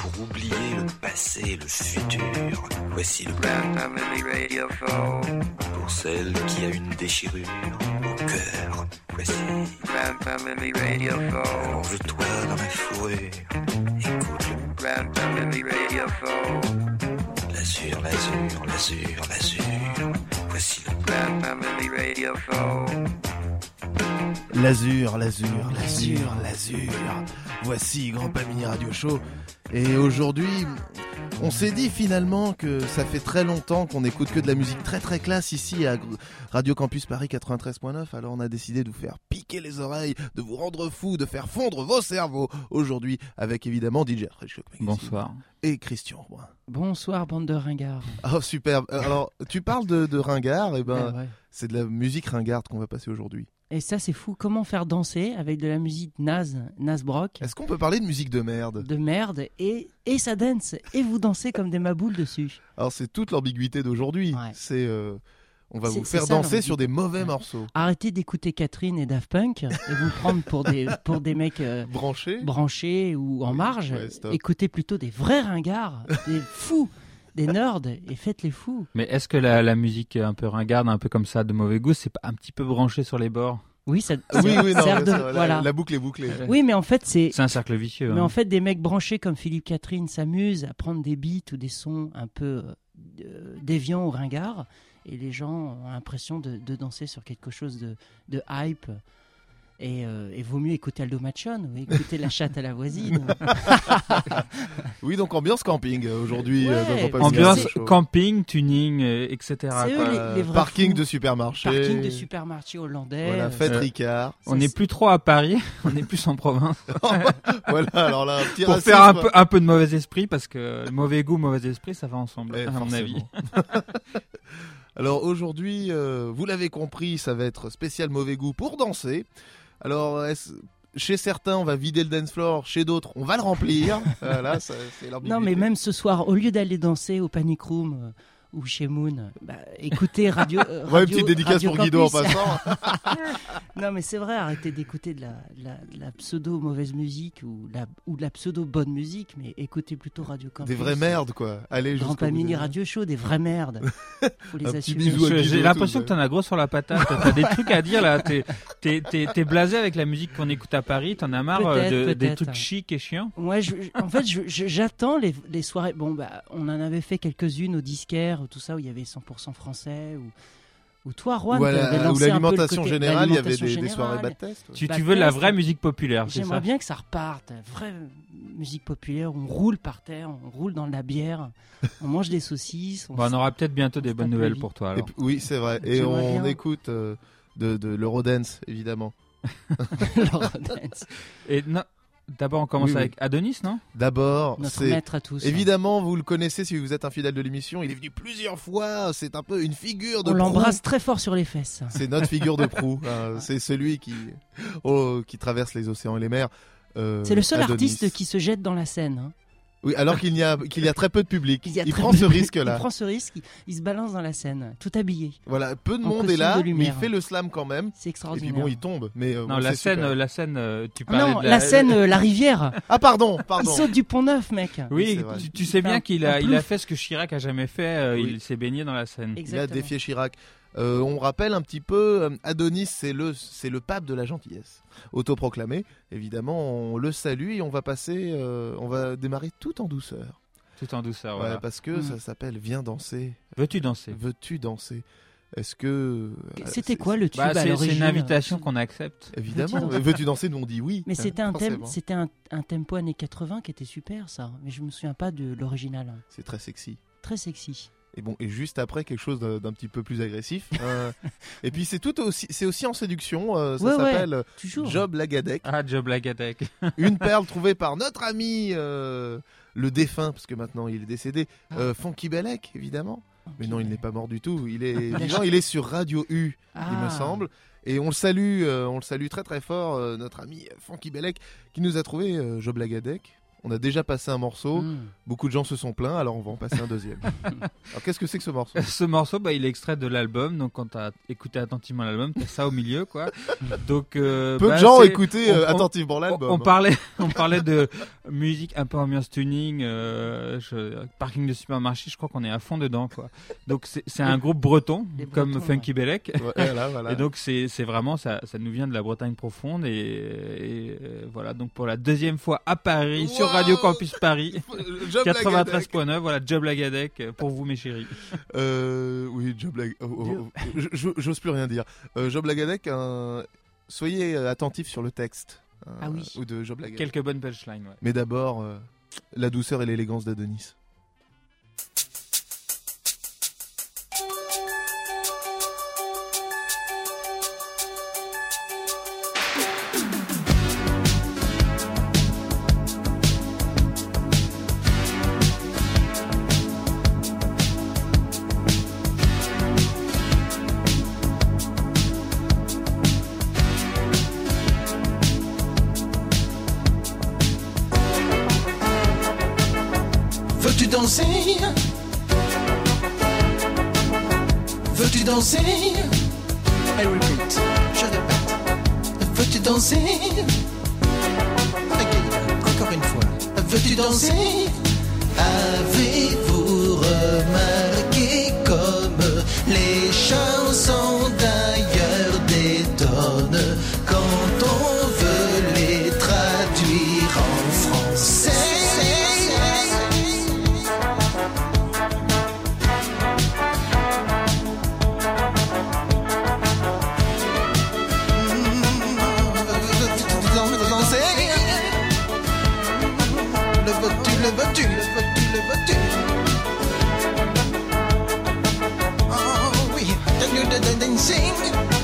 pour oublier le passé et le futur. Voici le Grand Family Radio Show. Pour celle qui a une déchirure au cœur. Voici Grand Family Radio Show. Allonge-toi dans la fourrure. Écoute le Grand Family Radio Show. L'azur, l'azur, l'azur, l'azur. Voici le Grand Family Radio Show. L'azur, l'azur, l'azur, l'azur. Voici Grand Family Radio Show. Et aujourd'hui, on s'est dit finalement que ça fait très longtemps qu'on écoute que de la musique très très classe ici à Radio Campus Paris 93.9. Alors on a décidé de vous faire piquer les oreilles, de vous rendre fou, de faire fondre vos cerveaux. Aujourd'hui avec évidemment DJ Fredchoc Magazine. Bonsoir. Et Christian Roy. Bonsoir bande de ringards. Oh superbe. Alors tu parles de ringard, et ben Ouais. c'est de la musique ringarde qu'on va passer aujourd'hui. Et ça c'est fou, comment faire danser avec de la musique naze broc, Est-ce qu'on peut parler de musique de merde? de merde, et ça dance, et vous dansez comme des maboules dessus. Alors c'est toute l'ambiguïté d'aujourd'hui. Ouais. C'est on va C'est- vous c'est faire ça, danser l'ambiguïté. sur des mauvais Ouais. morceaux. Arrêtez d'écouter Catherine et Daft Punk et vous prendre pour des mecs Branchés. branchés ou en marge. Ouais, stop. Écoutez plutôt des vrais ringards, des fous, des nerds, et faites les fous. Mais est-ce que la musique un peu ringarde, un peu comme ça, de mauvais goût, c'est pas un petit peu branché sur les bords? Oui, ça Oui, non, sert mais de... c'est vrai, voilà. la boucle est bouclée. Oui, mais en fait c'est... C'est un cercle vicieux. Mais hein. en fait, des mecs branchés comme Philippe Catherine s'amusent à prendre des beats ou des sons un peu déviants ou ringards, et les gens ont l'impression de danser sur quelque chose de hype. Et vaut mieux écouter Aldo Machon ou écouter La Chatte à la voisine. Oui, donc ambiance camping aujourd'hui. Ouais, dans Grand Family Ambiance Radio Show. camping, tuning, etc. C'est quoi. eux les vrais Parking fous. de supermarché. Parking de supermarché hollandais. Voilà, fête Euh, Ricard. On n'est plus trop à Paris, on est plus en province. Voilà, alors là, un petit Pour racisme. faire un peu de mauvais esprit, parce que mauvais goût, mauvais esprit, ça va ensemble, Eh, à mon forcément. avis. Alors aujourd'hui, vous l'avez compris, ça va être spécial mauvais goût pour danser. Alors, chez certains, on va vider le dance floor, chez d'autres, on va le remplir. Voilà, c'est l'ambiguïté. Non, mais même ce soir, au lieu d'aller danser au Panic Room ou chez Moon, écoutez Radio. Ouais, une petite dédicace Radio pour Guido en Campus. passant. Non, mais c'est vrai, arrêtez d'écouter de la pseudo mauvaise musique ou de la pseudo bonne musique, mais écoutez plutôt Radio Campus. Des vraies merdes, quoi. Allez, Grand jusqu'au bout Family des- Radio Show, des vraies merdes. Faut les Un petit assumer. bisou à Guido, J'ai l'impression tout, que t'en as gros sur la patate. T'as des trucs à dire là. T'es blasé avec la musique qu'on écoute à Paris. T'en as marre des Peut-être. trucs chics et chiants. Moi, en fait, j'attends les soirées. Bon, on en avait fait quelques-unes au disquaire, tout ça, où il y avait 100% français, ou toi, Juan, Ou à t'avais ou lancé un peu le l'alimentation côté- générale, il y avait l'alimentation des soirées générale. bad test. ouais. Tu Bad veux la test. vraie musique populaire, c'est J'aimerais ça? bien que ça reparte, vraie musique populaire, on roule par terre, on roule dans de la bière, on mange des saucisses. Bon, on aura peut-être bientôt des se bonnes tape la nouvelles vie. pour toi. Et Alors. puis- oui, c'est vrai. Et J'aimerais on bien. écoute de l'Eurodance, évidemment. L'Eurodance. Et non, d'abord, on commence Oui, oui. avec Adonis, non? D'abord, Notre c'est... maître à tous. Évidemment, vous le connaissez si vous êtes un fidèle de l'émission. Il est venu plusieurs fois. C'est un peu une figure de On proue. l'embrasse très fort sur les fesses. C'est notre figure de proue. C'est celui qui traverse les océans et les mers. C'est le seul Adonis. artiste qui se jette dans la scène. Hein. Oui, alors qu'il y a très peu de public. Il y a Il très prend peu ce de- risque-là. Il prend ce risque, il se balance dans la scène, tout habillé. Voilà, peu de En monde est costume là, de mais il lumière. fait le slam quand même. C'est Et extraordinaire. puis bon, il tombe. Mais Non, bon, la c'est super. scène, tu Ah parlais non, de la scène, la rivière. Ah pardon. Il saute du pont Neuf, mec. Oui, c'est vrai. tu sais bien qu'il Un a plouf. fait ce que Chirac a jamais fait. Oui. Il s'est baigné dans la Seine. Il a Exactement. défié Chirac. On rappelle un petit peu, Adonis, c'est le pape de la gentillesse. Autoproclamé, évidemment, on le salue et on va démarrer tout en douceur. Tout en douceur, Ouais, voilà. parce que ça s'appelle Viens danser. Veux-tu danser? Veux-tu danser? Est-ce que... C'était quoi le tube à C'est l'origine? une invitation qu'on accepte. Évidemment. Veux-tu Veux-tu danser? Nous on dit oui. Mais c'était un thème, forcément. c'était un tempo années 80 qui était super, ça. Mais je me souviens pas de l'original. C'est très sexy. Très sexy. Et bon, et juste après quelque chose d'un petit peu plus agressif. Et puis c'est aussi en séduction. Ça Ouais, ouais. s'appelle Toujours. Job Lagadec. Ah, Job Lagadec. Une perle trouvée par notre ami le défunt, parce que maintenant il est décédé, Funky Bellec, évidemment. Mais non, il n'est pas mort du tout. Il est vivant. Il est sur Radio U, il me semble. Et on le salue très très fort, notre ami Funky Bellec, qui nous a trouvé Job Lagadec. On a déjà passé un morceau, beaucoup de gens se sont plaints, alors on va en passer un deuxième. Alors qu'est-ce que c'est que ce morceau ? Ce morceau, il est extrait de l'album, donc quand t'as écouté attentivement l'album, t'as ça au milieu, quoi. Donc peu de gens ont écouté attentivement l'album. On parlait de musique un peu ambiance tuning, parking de supermarché, je crois qu'on est à fond dedans, quoi. Donc c'est un groupe breton, comme Funky Bellec. Voilà. Et donc c'est vraiment ça nous vient de la Bretagne profonde et voilà, donc pour la deuxième fois à Paris sur Radio Campus Paris 93.9, voilà, Job Lagadec pour vous mes chéris. Oui, Job Lagadec. J'ose plus rien dire. Job Lagadec, soyez attentifs sur le texte. Ou de Job Lagadec. Quelques bonnes punchlines, ouais. Mais d'abord, la douceur et l'élégance d'Adonis. Veux-tu danser? Veux-tu danser? I repeat, je répète. Veux-tu danser? Encore une fois. Veux-tu danser? Avez-vous remarqué comme les chansons d'ailleurs détonnent quand on veut les traduire en français? Le veux-tu? Oh oui, can you dancing?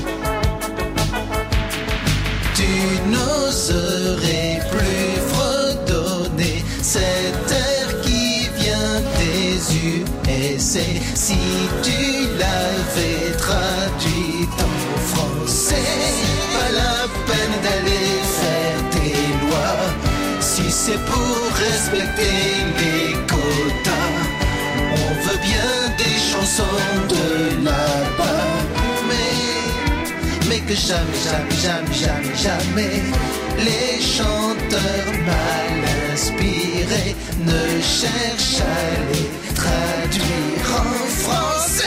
Tu n'oserais plus fredonner cet air qui vient des USA si tu l'avais traduit en français. Pas la peine d'aller faire tes lois. Si c'est pour respecter les quotas, on veut bien des chansons de là-bas, mais que jamais les chanteurs mal inspirés ne cherchent à les traduire en français.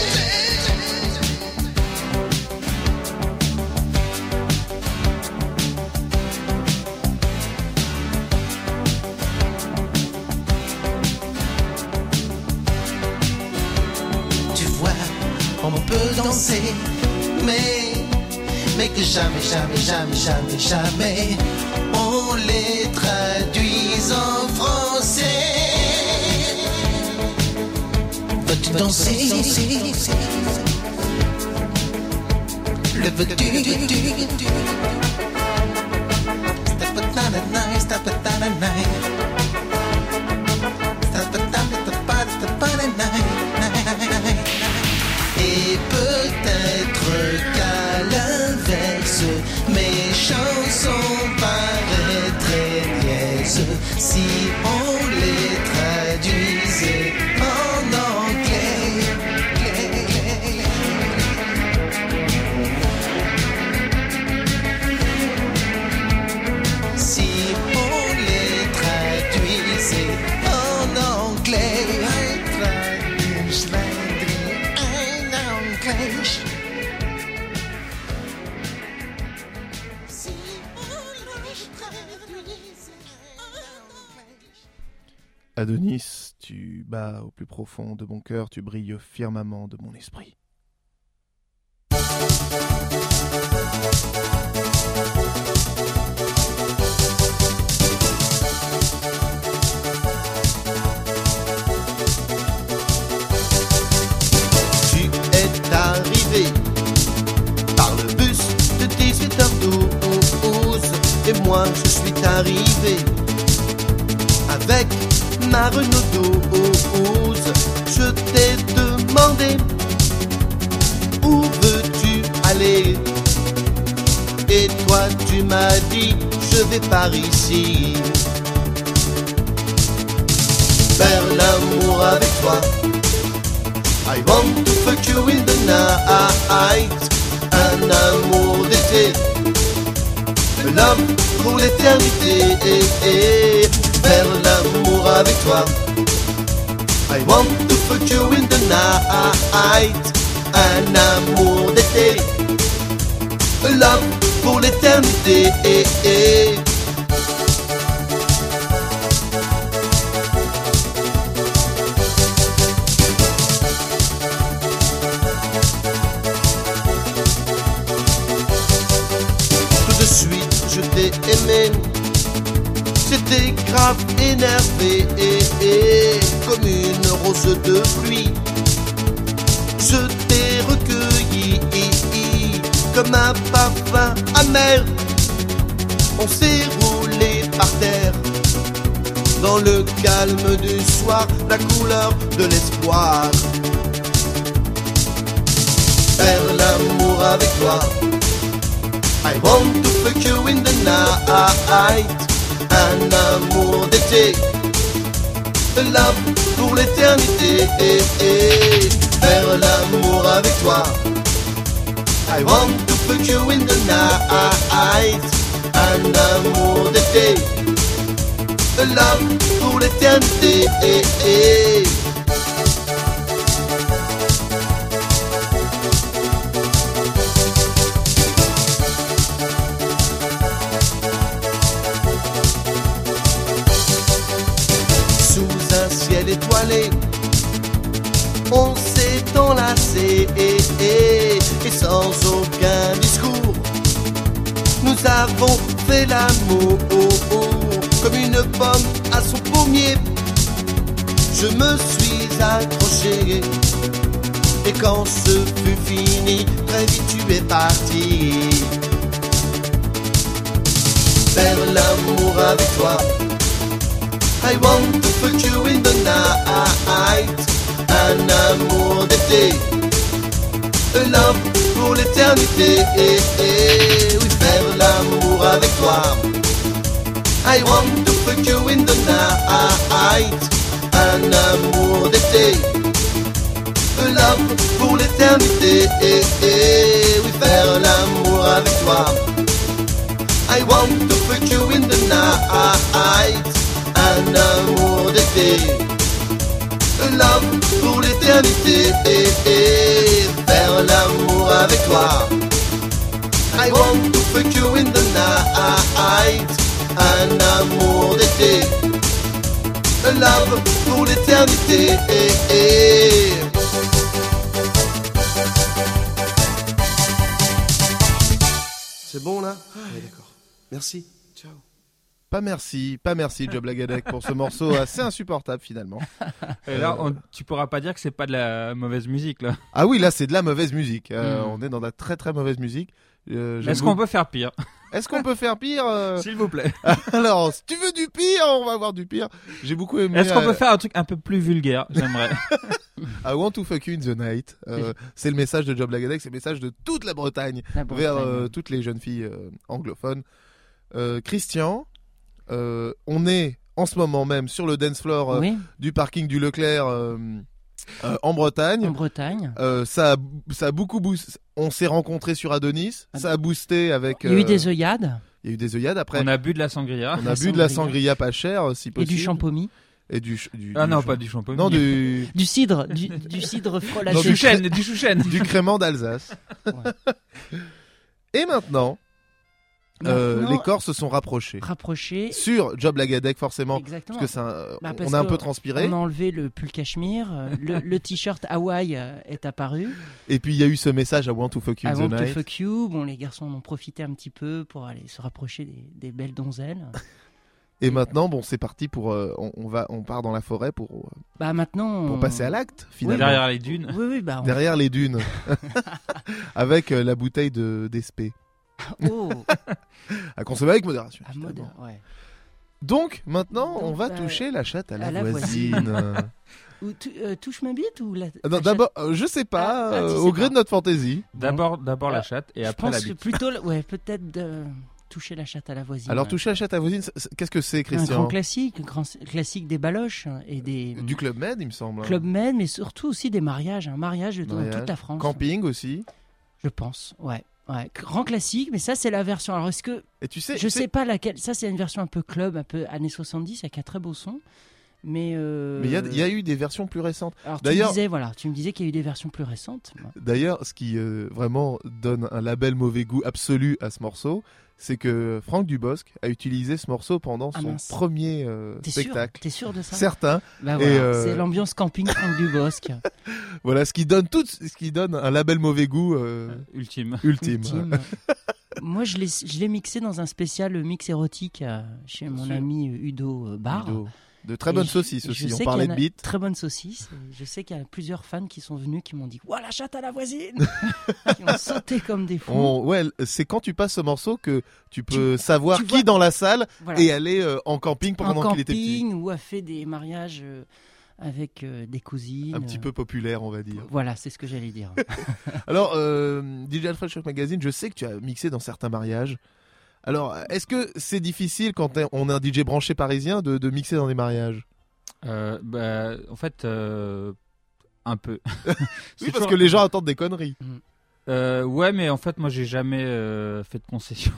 On peut danser, mais que jamais on les traduise en français. Veux-tu danser? Le veux-tu? Step it down at night, step it down at night. Step it down at night. Et peut-être qu'à l'inverse, mes chansons paraîtraient niaises si on les traduisait en anglais. Si on les traduisait en anglais. Adonis, tu bats au plus profond de mon cœur, tu brilles au firmament de mon esprit. Tu es arrivé par le bus de 18h12 et moi je suis arrivé avec ma Renault 12. Je t'ai demandé où veux-tu aller et toi tu m'as dit je vais par ici. l'amour avec toi. I want to fuck you in the night. Un amour d'été, love pour l'éternité. Faire l'amour avec toi. I want to fuck you in the night. Un amour d'été, love pour l'éternité. Tout de suite je t'ai aimé, j'étais grave énervé, comme une rose de pluie. Je t'ai recueilli comme un parfum amer. On s'est roulé par terre dans le calme du soir, la couleur de l'espoir. Faire l'amour avec toi. I want to fuck you in the night. Un amour d'été, love pour l'éternité. Faire l'amour avec toi. I want to fuck you in the night. Un amour d'été, love pour l'éternité. Sous un ciel étoilé, on s'est enlacé, et sans aucun discours, nous avons fait l'amour comme une pomme à son pommier. Je me suis accroché, et quand ce fut fini, très vite tu es parti. Faire l'amour avec toi. I want to fuck you in the night. Un amour d'été, love pour l'éternité. Oui, faire l'amour avec toi. I want to fuck you in the night. Un amour d'été, love pour l'éternité. Oui, faire l'amour avec toi. I want to fuck you in the night. Un amour d'été, love pour l'éternité. Faire l'amour avec toi. I want to fuck you in the night. Un amour d'été, love pour l'éternité. C'est bon là? Oui, d'accord. Merci. Ciao. Pas merci Job Lagadec pour ce morceau assez insupportable finalement. Et là, tu pourras pas dire que c'est pas de la mauvaise musique là. Ah oui, là c'est de la mauvaise musique. On est dans de la très très mauvaise musique. Est-ce qu'on peut faire pire? Est-ce qu'on peut faire pire S'il vous plaît. Alors, si tu veux du pire, on va avoir du pire. J'ai beaucoup aimé. Est-ce qu'on peut faire un truc un peu plus vulgaire? J'aimerais. I want to fuck you in the night. C'est le message de Job Lagadec, c'est le message de toute la Bretagne, vers toutes les jeunes filles anglophones. Christian, on est en ce moment même sur le dance floor du parking du Leclerc en Bretagne. En Bretagne. Ça a beaucoup boosté. On s'est rencontrés sur Adonis. Ça a boosté avec. Il y a eu des œillades. Il y a eu des œillades après. On a bu de la sangria. On a bu de la sangria pas chère, si possible. Et du champomy. Et ah non, pas du champomy. Non, du cidre, du cidre frelaché. Non, du chouchen. Du crément d'Alsace. Ouais. Et maintenant, les corps se sont rapprochés. Sur Job Lagadec forcément. Exactement. Parce que on a un peu transpiré. On a enlevé le pull cachemire, le t-shirt Hawaï est apparu. Et puis il y a eu ce message I want to fuck you in the night. I want to fuck you. Bon, les garçons en ont profité un petit peu pour aller se rapprocher des belles donzelles. Et maintenant, bon, c'est parti pour. On part dans la forêt pour. Maintenant. Pour passer à l'acte, finalement. Derrière les dunes. Oui, derrière les dunes. Avec la bouteille d'Espé. Oh. À consommer avec modération. Ouais. Donc, maintenant, on va toucher la chatte à la voisine. Ou touche ma bite ou la. Non, d'abord, je sais pas, au gré de notre fantaisie. D'abord la chatte et après la bite. Plutôt, ouais, peut-être Toucher la chatte à la voisine. Alors, toucher la chatte à la voisine, qu'est-ce que c'est, un Christian? grand classique des baloches et des Du Club Med, il me semble. Club Med, mais surtout aussi des mariages. Un mariage dans toute la France. Camping aussi. Je pense, ouais. Grand classique, mais ça c'est la version. Alors est-ce que Et tu sais, je sais pas laquelle. Ça c'est une version un peu club, un peu années 70, avec un très beau son. Mais il y a eu des versions plus récentes. Alors D'ailleurs, tu me disais qu'il y a eu des versions plus récentes. D'ailleurs, ce qui vraiment donne un label mauvais goût absolu à ce morceau, c'est que Franck Dubosc a utilisé ce morceau pendant son premier spectacle. T'es sûr de ça? Certain. Bah voilà, c'est l'ambiance camping Franck Dubosc. Voilà, ce qui donne un label mauvais goût ultime. Moi, je l'ai mixé dans un spécial mix érotique chez mon ami Udo Bar. De très bonnes saucisses aussi, on parlait de beat. Très bonnes saucisses. Je sais qu'il y a plusieurs fans qui sont venus qui m'ont dit « Ouah, la chatte à la voisine !» Qui ont sauté comme des fous. C'est quand tu passes ce morceau que tu peux savoir qui dans la salle est allé en camping pendant qu'il était petit. Ou a fait des mariages avec des cousines. Un petit peu populaire, on va dire. Voilà, c'est ce que j'allais dire. Alors, DJ Alfred Shock Magazine, je sais que tu as mixé dans certains mariages. Alors, est-ce que c'est difficile quand on est un DJ branché parisien de mixer dans des mariages? En fait, un peu. Oui, parce que les gens attendent des conneries. Ouais, mais en fait, moi, j'ai jamais fait de concession.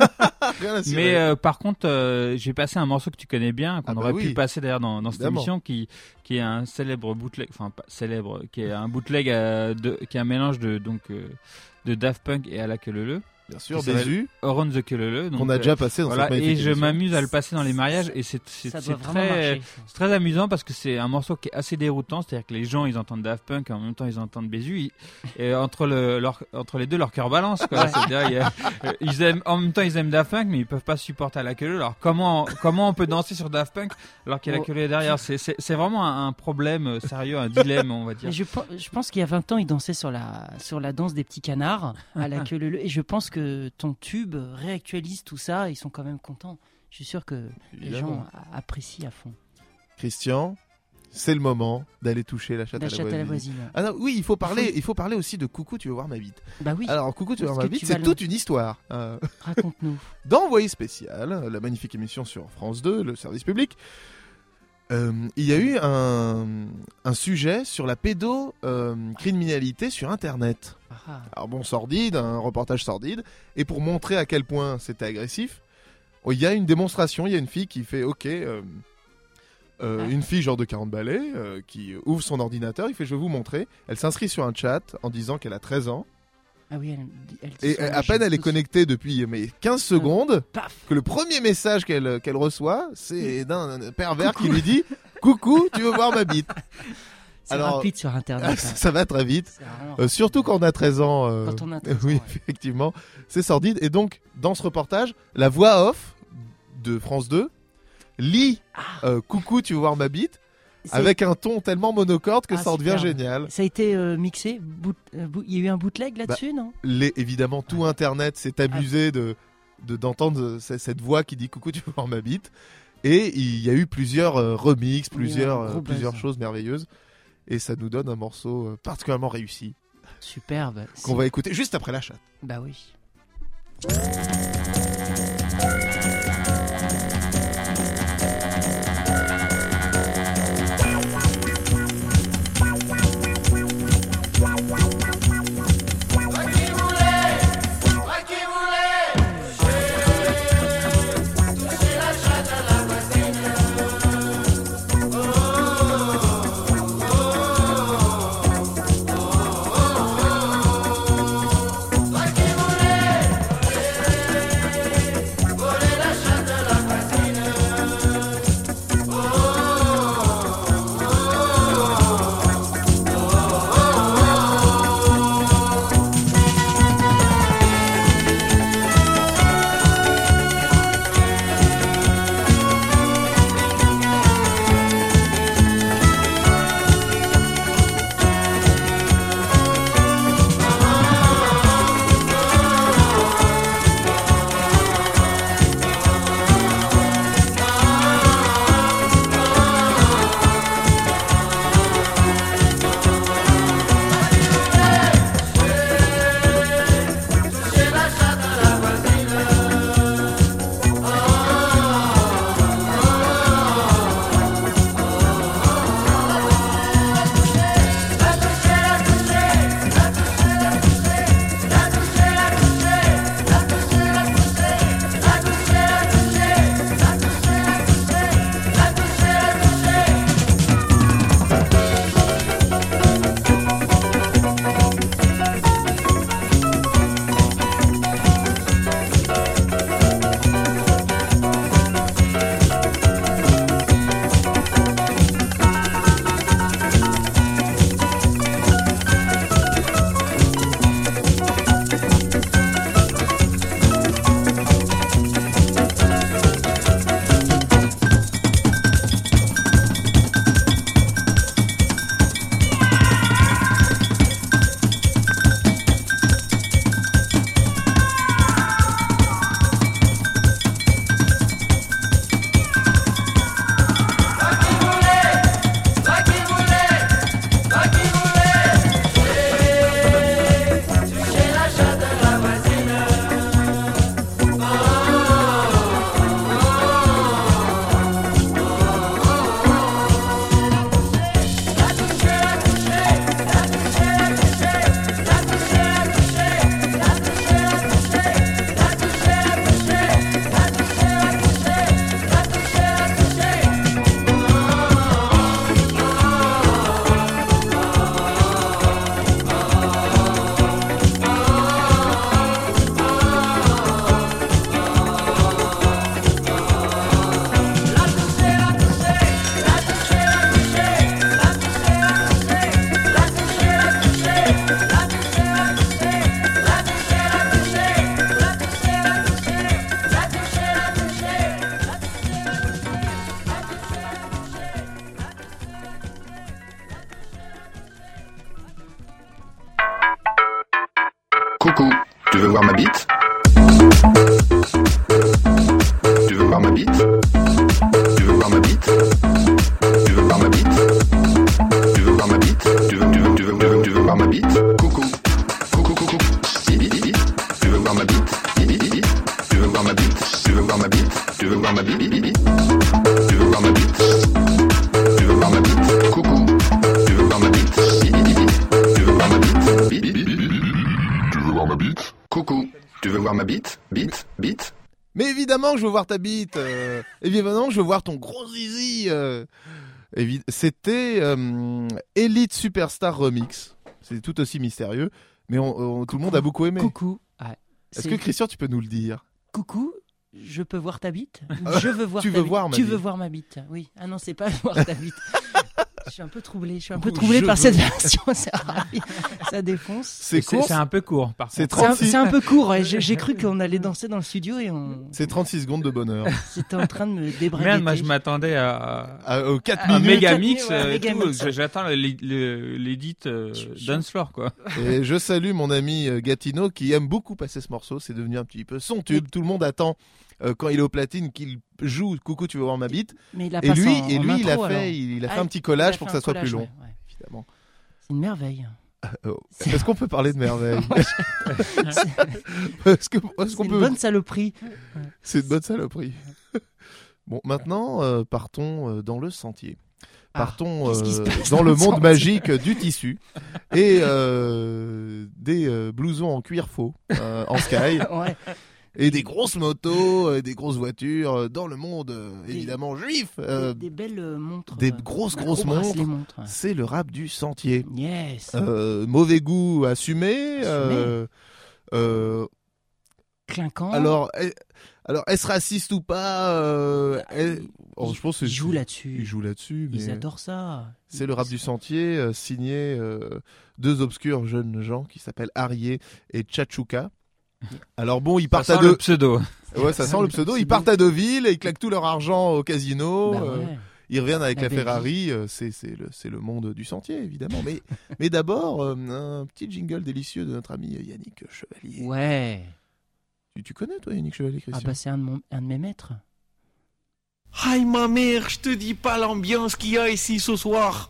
Mais par contre, j'ai passé un morceau que tu connais bien, qu'on aurait pu passer d'ailleurs dans cette émission, qui est un célèbre bootleg, enfin pas célèbre, qui est un bootleg qui est un mélange de Daft Punk et Ala Kelele. Bien sûr, Bézu. Around the Kelele. Qu'on a déjà passé dans cette magnifique émission. Et je m'amuse à le passer dans les Oui, mariages et c'est très amusant parce que c'est un morceau qui est assez déroutant, c'est-à-dire que les gens ils entendent Daft Punk et en même temps ils entendent Bézu et entre les deux leur cœur balance quoi. C'est-à-dire en même temps ils aiment Daft Punk mais ils peuvent pas supporter Ala Kelele. Alors comment on peut danser sur Daft Punk alors qu'il y a Ala Kelele derrière? C'est vraiment un problème sérieux, un dilemme on va dire. Je pense qu'il y a 20 ans ils dansaient sur la danse des petits canards à Ala Kelele et je pense que ton tube réactualise tout ça, ils sont quand même contents. Je suis sûr que les gens apprécient à fond. Christian, c'est le moment d'aller toucher la chatte à la voisine. Ah non, oui, il faut parler aussi de Coucou, tu veux voir ma bite. Bah oui. Alors Coucou, tu veux voir ma bite, c'est toute une histoire. Raconte-nous. Dans Envoyé spécial, la magnifique émission sur France 2, le service public, il y a eu un sujet sur la pédocriminalité sur Internet. Alors bon, sordide, un reportage sordide. Et pour montrer à quel point c'était agressif, il y a une démonstration, il y a une fille qui fait une fille genre de 40 balais qui ouvre son ordinateur, il fait je vais vous montrer. Elle s'inscrit sur un chat en disant qu'elle a 13 ans. Ah oui, et à peine elle est connectée depuis 15 secondes, que le premier message qu'elle reçoit, c'est d'un pervers qui lui dit « Coucou, tu veux voir ma bite ?» C'est rapide sur Internet. Ça va très vite, surtout quand on a 13 ans. Quand on a 13 ans, oui, effectivement, c'est sordide. Et donc, dans ce reportage, la voix off de France 2 lit Coucou, tu veux voir ma bite ? Avec un ton tellement monocorde que ça en devient génial. Ça a été mixé. Il y a eu un bootleg là-dessus, non ? Évidemment, tout Internet s'est amusé d'entendre cette voix qui dit Coucou, tu veux voir ma bite. Et il y a eu plusieurs remixes, plusieurs choses merveilleuses. Et ça nous donne un morceau particulièrement réussi. Superbe. Qu'on va écouter juste après la chatte. Bah oui. Like Tu veux voir ma bite? Tu veux voir ma bite? Tu veux voir ma bite? Tu veux voir ma bite? Tu veux voir ma bite? Tu veux voir ma bite? Coucou. Coucou, coucou. Tu veux voir ma bite? Tu veux voir ma bite? Tu veux voir ma bite? Tu veux voir ma bite? Tu veux voir ma bite? Tu veux voir ma bite? Coucou. Tu veux voir ma bite? Tu veux voir ma bite? Tu veux voir ma bite? Coucou. Tu veux voir ma bite? Bite. Mais évidemment que je veux voir ta bite. Évidemment que je veux voir ton gros zizi. C'était Elite Superstar Remix. C'est tout aussi mystérieux, mais tout le monde a beaucoup aimé. Coucou. Est-ce que Christian, tu peux nous le dire? Coucou, je peux voir ta bite? Je veux voir tu ta veux bite. voir ma Tu bite. veux voir ma bite? Oui. Ah non, c'est pas voir ta bite. Je suis un peu troublé. Par cette version. Ça défonce. C'est court. C'est un peu court, par C'est contre. 36. C'est un peu court. Ouais. J'ai cru qu'on allait danser dans le studio et C'est 36 secondes de bonheur. C'était en train de me débraguer. Merde, moi je m'attendais à Aux 4 un minutes. méga mix. Ouais, méga tout. mix. J'attends l'édit dance floor, quoi. Et je salue mon ami Gatineau qui aime beaucoup passer ce morceau. C'est devenu un petit peu son tube. Tout le monde attend quand il est au platine qu'il joue Coucou, tu veux voir ma bite. Mais il a Et passé lui, en il a intro, fait, alors. il a fait Ah, un petit collage il a pour que fait ça un soit plus collage, long. ouais. Évidemment. C'est une merveille. Est-ce qu'on peut parler de merveille? C'est Est-ce qu'on une peut... bonne saloperie. C'est une bonne saloperie. Bon, maintenant, partons dans le sentier. Partons qu'est-ce qui se passe dans dans le le monde sentier magique du tissu et des blousons en cuir faux en sky Ouais. et des grosses motos, des grosses voitures dans le monde évidemment juif. Des belles montres. des grosses gros bracelets montres. C'est le rap du sentier. Yes. Mauvais goût assumé. Clinquant. Alors, est-ce raciste ou pas je pense Ils jouent là-dessus. Ils jouent là-dessus. Ils mais adorent ça. c'est le rap du sentier, signé deux obscurs jeunes gens qui s'appellent Arié et Tchatchouka. Alors bon, ils partent Ça à sent deux. le pseudo. Ouais, ça sent le pseudo. Ils partent à Deauville, ils claquent tout leur argent au casino. Bah ouais. Ils reviennent avec La la belle Ferrari. C'est le monde du sentier, évidemment. Mais d'abord, un petit jingle délicieux de notre ami Yannick Chevalier. Ouais. Tu connais, toi, Yannick Chevalier, Ah Christian? bah c'est un de mes maîtres. Aïe ma mère, je te dis pas l'ambiance qu'il y a ici ce soir.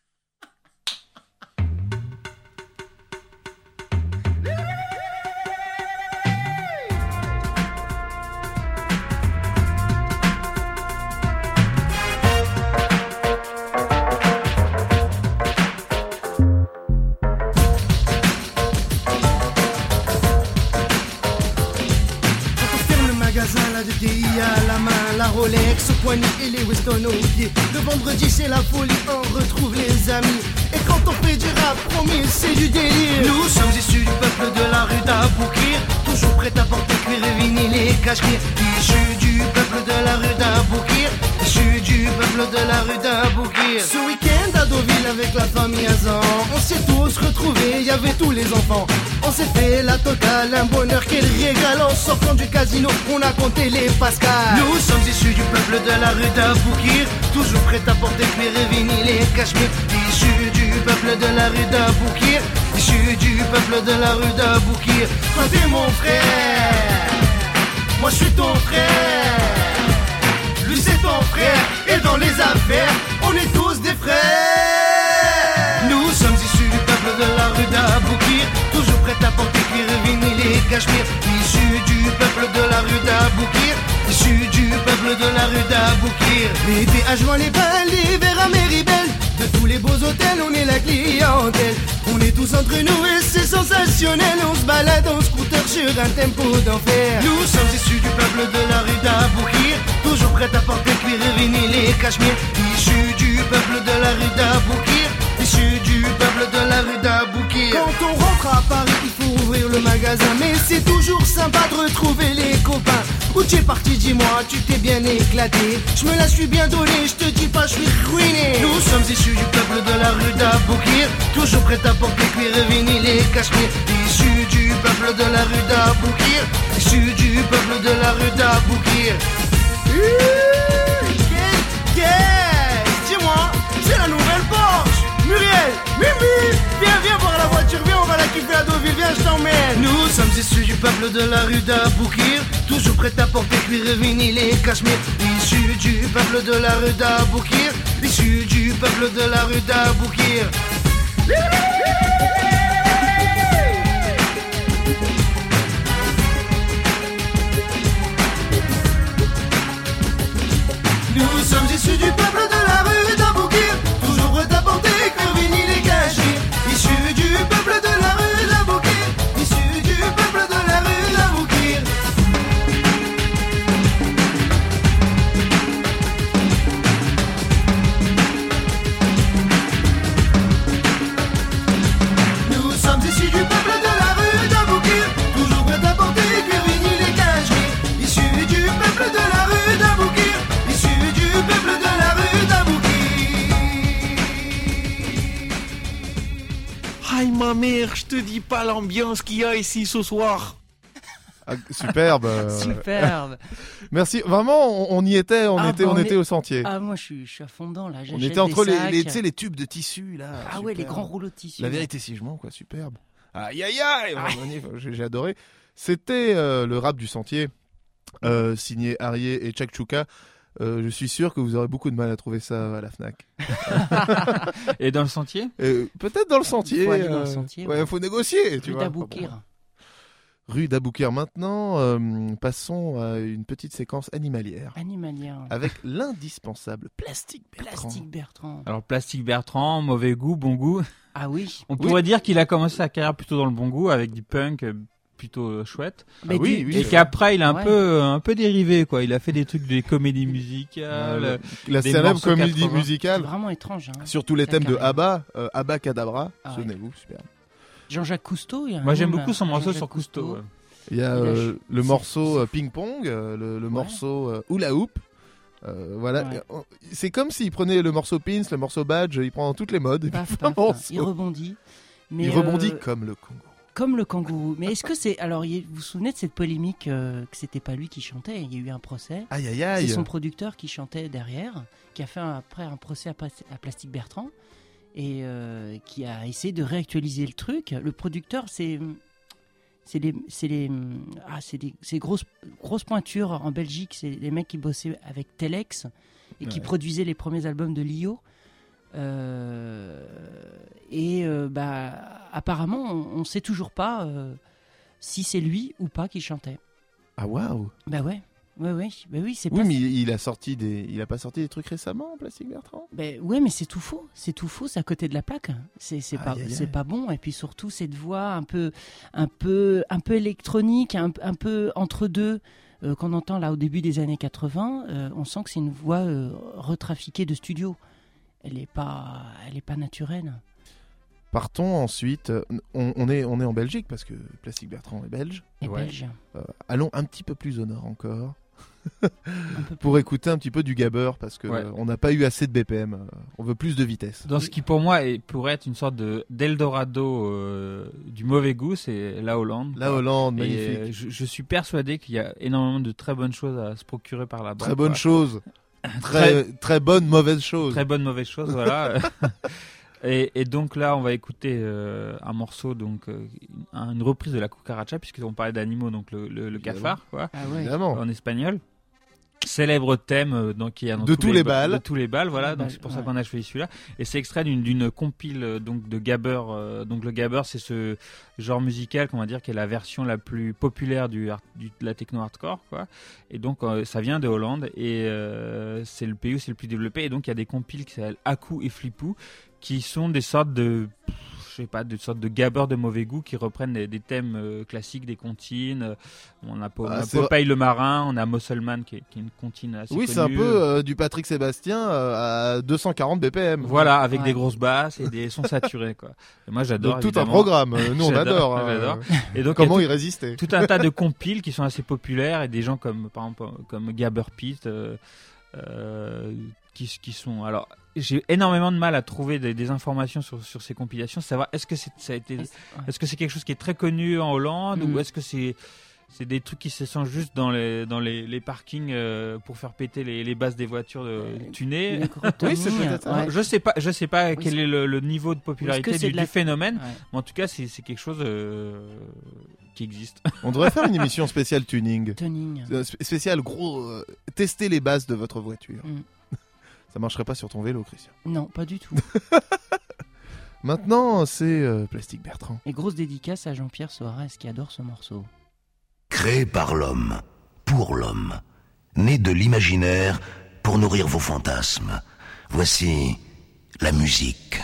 À la main, la Rolex au poignet et les Weston aux pieds. Le vendredi c'est la folie, on retrouve les amis. Et quand on fait du rap, promis c'est du délire. Nous sommes issus du peuple de la rue d'Aboukir, toujours prêt à porter cuir et vinyle et cache-cuir. Issus du peuple de la rue d'Aboukir, issus du peuple de la rue d'Aboukir. Ce week-end à Deauville avec la famille Azan, on s'est tous retrouvés, il y avait tous les enfants. On s'est fait la totale, un bonheur quel régal. En sortant du casino, on a compté les pascals. Nous sommes issus du peuple de la rue d'Aboukir, toujours prêt à porter cuir et vinyle et cachemire. Issus du peuple de la rue d'Aboukir, issus du peuple de la rue d'Aboukir. Toi t'es mon frère, moi je suis ton frère, lui c'est ton frère, et dans les affaires, on est tous des frères. Nous sommes issus du peuple de la rue d'Aboukir, toujours prêt à porter cuir et vinyle et cachemire. Issus du peuple de la rue d'Aboukir, issus du peuple de la rue d'Aboukir. L'été à juin les balles, l'hiver à Méribel, de tous les beaux hôtels on est la clientèle. On est tous entre nous et c'est sensationnel. On se balade en scooter sur un tempo d'enfer. Nous sommes issus du peuple de la rue d'Aboukir, toujours prêt à porter cuir et vinyle et cachemire. Issus du peuple de la rue d'Aboukir, issus du peuple de la rue d'Aboukir. Quand on rentre à Paris, il faut ouvrir le magasin, mais c'est toujours sympa de retrouver les copains. Où tu es parti, dis-moi, tu t'es bien éclaté. Je me la suis bien donnée, je te dis pas, je suis ruiné. Nous sommes issus du peuple de la rue d'Aboukir, toujours prêt à porter cuir et vinyle et cachemire. Issus du peuple de la rue d'Aboukir, issus du peuple de la rue d'Aboukir. Dis-moi, c'est la nouvelle Porsche. Muriel, Mimi, viens voir la voiture. voiture, viens, on va la kiffer à Deauville, viens, je t'emmène. Nous sommes issus du peuple de la rue d'Aboukir, toujours prêt à porter cuir et vinyle et cachemire. Issus du peuple de la rue d'Aboukir, issus du peuple de la rue d'Aboukir. Nous sommes issus du peuple de la rue d'Aboukir, toujours prêt à porter cuir, vinyle et cachemire. Issus du peuple de la rue d'Aboukir, issus du peuple de la rue d'Aboukir. Nous sommes issus du peuple de la rue d'Aboukir, toujours prêt à porter cuir, vinyle et cachemire. Issus du peuple de la rue d'Aboukir, issus du peuple de la rue d'Aboukir. Aïe ma mère, je te dis pas l'ambiance qu'il y a ici ce soir. Ah, superbe. Superbe. Merci. Vraiment, on y était, on était au sentier. Ah, moi, je suis à fond dedans, là. On J'achète était entre des sacs. tu sais, les tubes de tissu, là. Ah ouais, les grands rouleaux de tissu. La vérité, si je mens, quoi, superbe. Aïe, aïe, aïe. J'ai adoré. C'était le rap du sentier, signé Arié et Tchakchouka. Je suis sûr que vous aurez beaucoup de mal à trouver ça à la Fnac. Et dans le sentier Peut-être dans le sentier. Faut aller dans le sentier, ouais, ouais. faut négocier, tu Rue vois. d'Aboukir. Rue d'Aboukir. Maintenant, passons à une petite séquence animalière Animalière. avec l'indispensable Plastique Bertrand. Plastique Bertrand. Alors, Plastique Bertrand, mauvais goût, bon goût. Ah oui. On pourrait dire qu'il a commencé sa carrière plutôt dans le bon goût avec du punk plutôt chouette. Mais oui, oui. Et qu'après, il a Ouais. un peu dérivé, quoi. Il a fait des trucs, des comédies musicales. La des célèbre morceaux comédie 80. C'est musicale vraiment étrange. Hein. sur tous les Sa thèmes de carrière. Abba, Abba Cadabra. Ah ouais. Souvenez-vous, super. Jean-Jacques Cousteau. Il y a un Moi, j'aime nom, beaucoup là. son morceau Jean-Jacques sur Cousteau. ouais. Il y a Il a- le c'est- morceau c'est- Ping Pong, le morceau Hula Hoop. Voilà, Ouais. c'est comme s'il prenait le morceau Pins, le morceau Badge, il prend toutes les modes. Et puis Paf, il fait un paf, morceau. il rebondit. Mais Il rebondit euh, comme le Congo. comme le kangourou. Mais est-ce que c'est. Alors, vous vous souvenez de cette polémique que c'était pas lui qui chantait? Il y a eu un procès. Aïe aïe C'est aïe. son producteur qui chantait derrière, qui a fait après un procès à Plastique Bertrand et qui a essayé de réactualiser le truc. Le producteur, c'est des grosses pointures en Belgique. C'est les mecs qui bossaient avec Telex et qui Ouais. produisaient les premiers albums de Lio. Apparemment, on sait toujours pas si c'est lui ou pas qui chantait. Ah waouh. Bah ouais. Bah oui, c'est Oui, pas. mais il a pas sorti des trucs récemment, Plastique Bertrand. Ben ouais, mais c'est tout faux. C'est tout faux. C'est à côté de la plaque. C'est pas, Aïe, aïe, c'est aïe. pas bon. Et puis surtout cette voix un peu électronique, un peu entre deux qu'on entend là au début des années 80. On sent que c'est une voix retrafiquée de studio. Elle est pas naturelle. Partons ensuite. On est en Belgique parce que Plastique Bertrand est belge. Et Ouais. belge. Allons un petit peu plus au nord encore Un peu pour écouter un petit peu du gabber parce que Ouais. on n'a pas eu assez de BPM. On veut plus de vitesse. Dans ce qui, pour moi, pourrait être une sorte d'Eldorado du mauvais goût, c'est la Hollande. La Hollande, Et, magnifique. je suis persuadé qu'il y a énormément de très bonnes choses à se procurer par là-bas. Très bonne quoi. chose. Très bonne mauvaise chose. Très bonne mauvaise chose, voilà. Et donc là, on va écouter un morceau, donc une reprise de la cucaracha, puisqu'on parlait d'animaux, donc le cafard, quoi, Ah ouais. Évidemment. en espagnol. Célèbre thème donc qui est dans De tous les bals. de tous les bals, voilà. Les Donc bals, c'est pour ça ouais. qu'on a choisi celui-là. Et c'est extrait d'une compile donc de gabber. Donc le gabber, c'est ce genre musical qu'on va dire qui est la version la plus populaire de la techno hardcore, quoi. Et donc ça vient de Hollande et c'est le pays où c'est le plus développé. Et donc il y a des compiles qui s'appellent Aku et Flipou, qui sont des sortes de des sortes de gabbers de mauvais goût qui reprennent des thèmes classiques des comptines. On a c'est Popeye le marin, on a Muscleman qui est une comptine assez Oui, connue. c'est un peu du Patrick Sébastien à 240 BPM. Voilà, avec Ouais. des grosses basses et des sons saturés, quoi. Et moi, j'adore. Donc tout un évidemment. programme. Nous, on J'adore, adore. hein. j'adore. Et donc, Comment il y y a résister tout un tas de compiles qui sont assez populaires et des gens comme, par exemple, comme Gabber Pete, qui sont. Alors, j'ai énormément de mal à trouver des informations sur ces compilations, savoir est-ce que ça a été, Ouais. est-ce que c'est quelque chose qui est très connu en Hollande Mhm. ou est-ce que c'est C'est des trucs qui se sentent juste dans les parkings pour faire péter les bases des voitures tunées. Oui, c'est peut-être. Ouais. Je sais pas quel est le niveau de popularité du phénomène, mais en tout cas, c'est quelque chose qui existe. On devrait faire une émission spéciale tuning. Spéciale gros, tester les bases de votre voiture. Ça marcherait pas sur ton vélo, Christian? Non, pas du tout. Maintenant, c'est Plastique Bertrand. Et grosse dédicace à Jean-Pierre Soares qui adore ce morceau. Créé par l'homme, pour l'homme, né de l'imaginaire pour nourrir vos fantasmes. Voici la musique.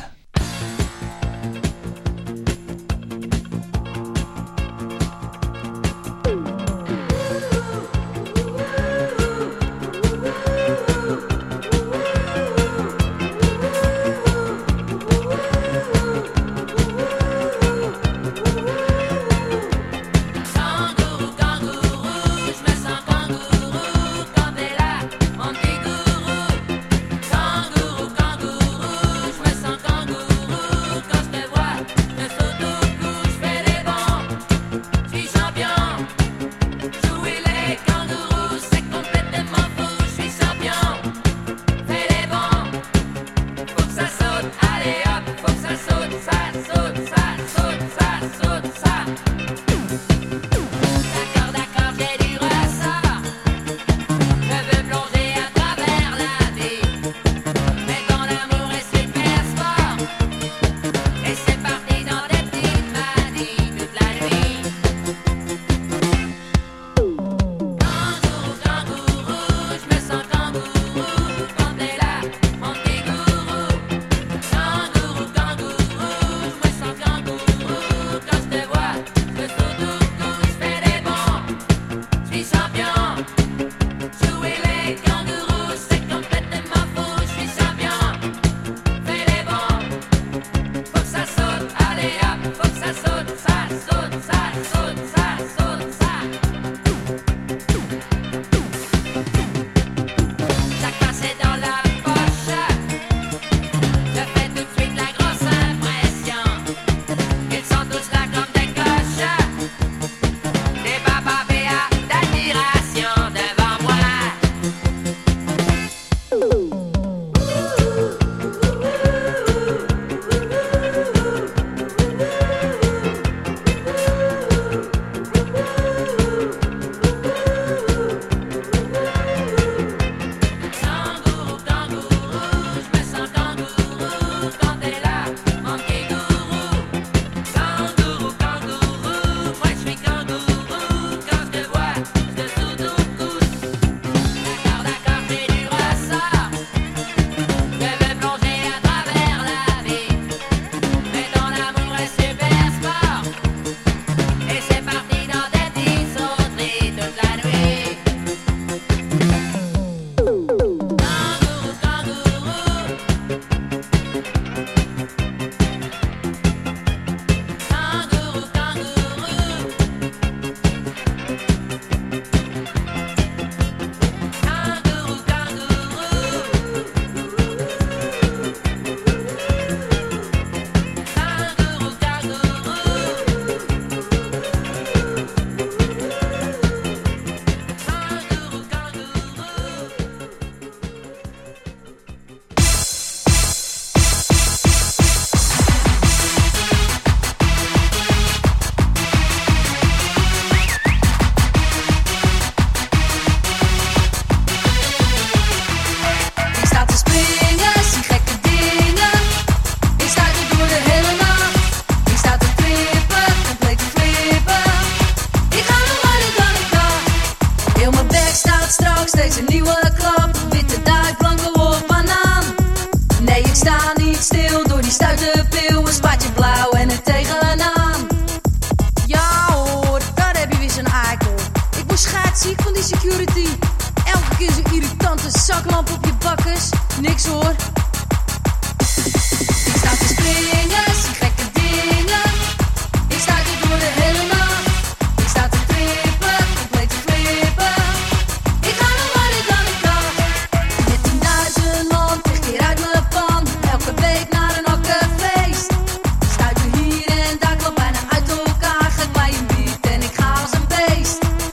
Stuit hier en daar klopt bijna uit elkaar. Geef mij een beat en ik ga als een beest.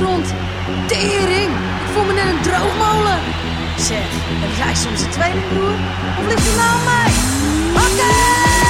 grond. Tering, ik voel me net een droogmolen. Zeg, heb jij soms een tweelingbroer? Of ligt hij nou aan mij? Wakker!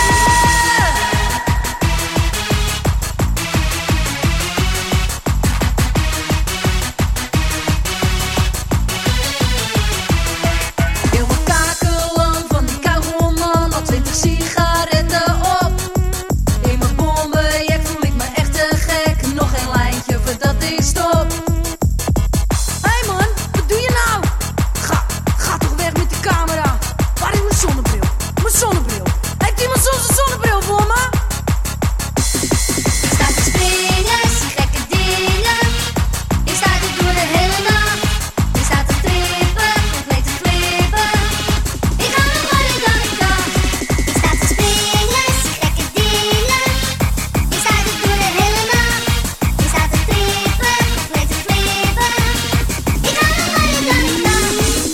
Sigaretten op. In mijn bommenjack voel ik me echt te gek. Nog een lijntje voordat ik stop. Hé man, wat doe je nou? Ga toch weg met die camera. Waar is mijn zonnebril? Mijn zonnebril. Heeft iemand soms een zonnebril voor me? Ik sta te springen, zie gekke dingen. Ik sta er door de hele nacht. Ik sta te trippen, compleet te flippen. Ik ga nog harder dan ik kan. Ik sta te springen, zie gekke dingen. Ik sta er door de hele nacht. Ik sta te trippen, compleet te flippen. Ik ga nog harder dan ik kan.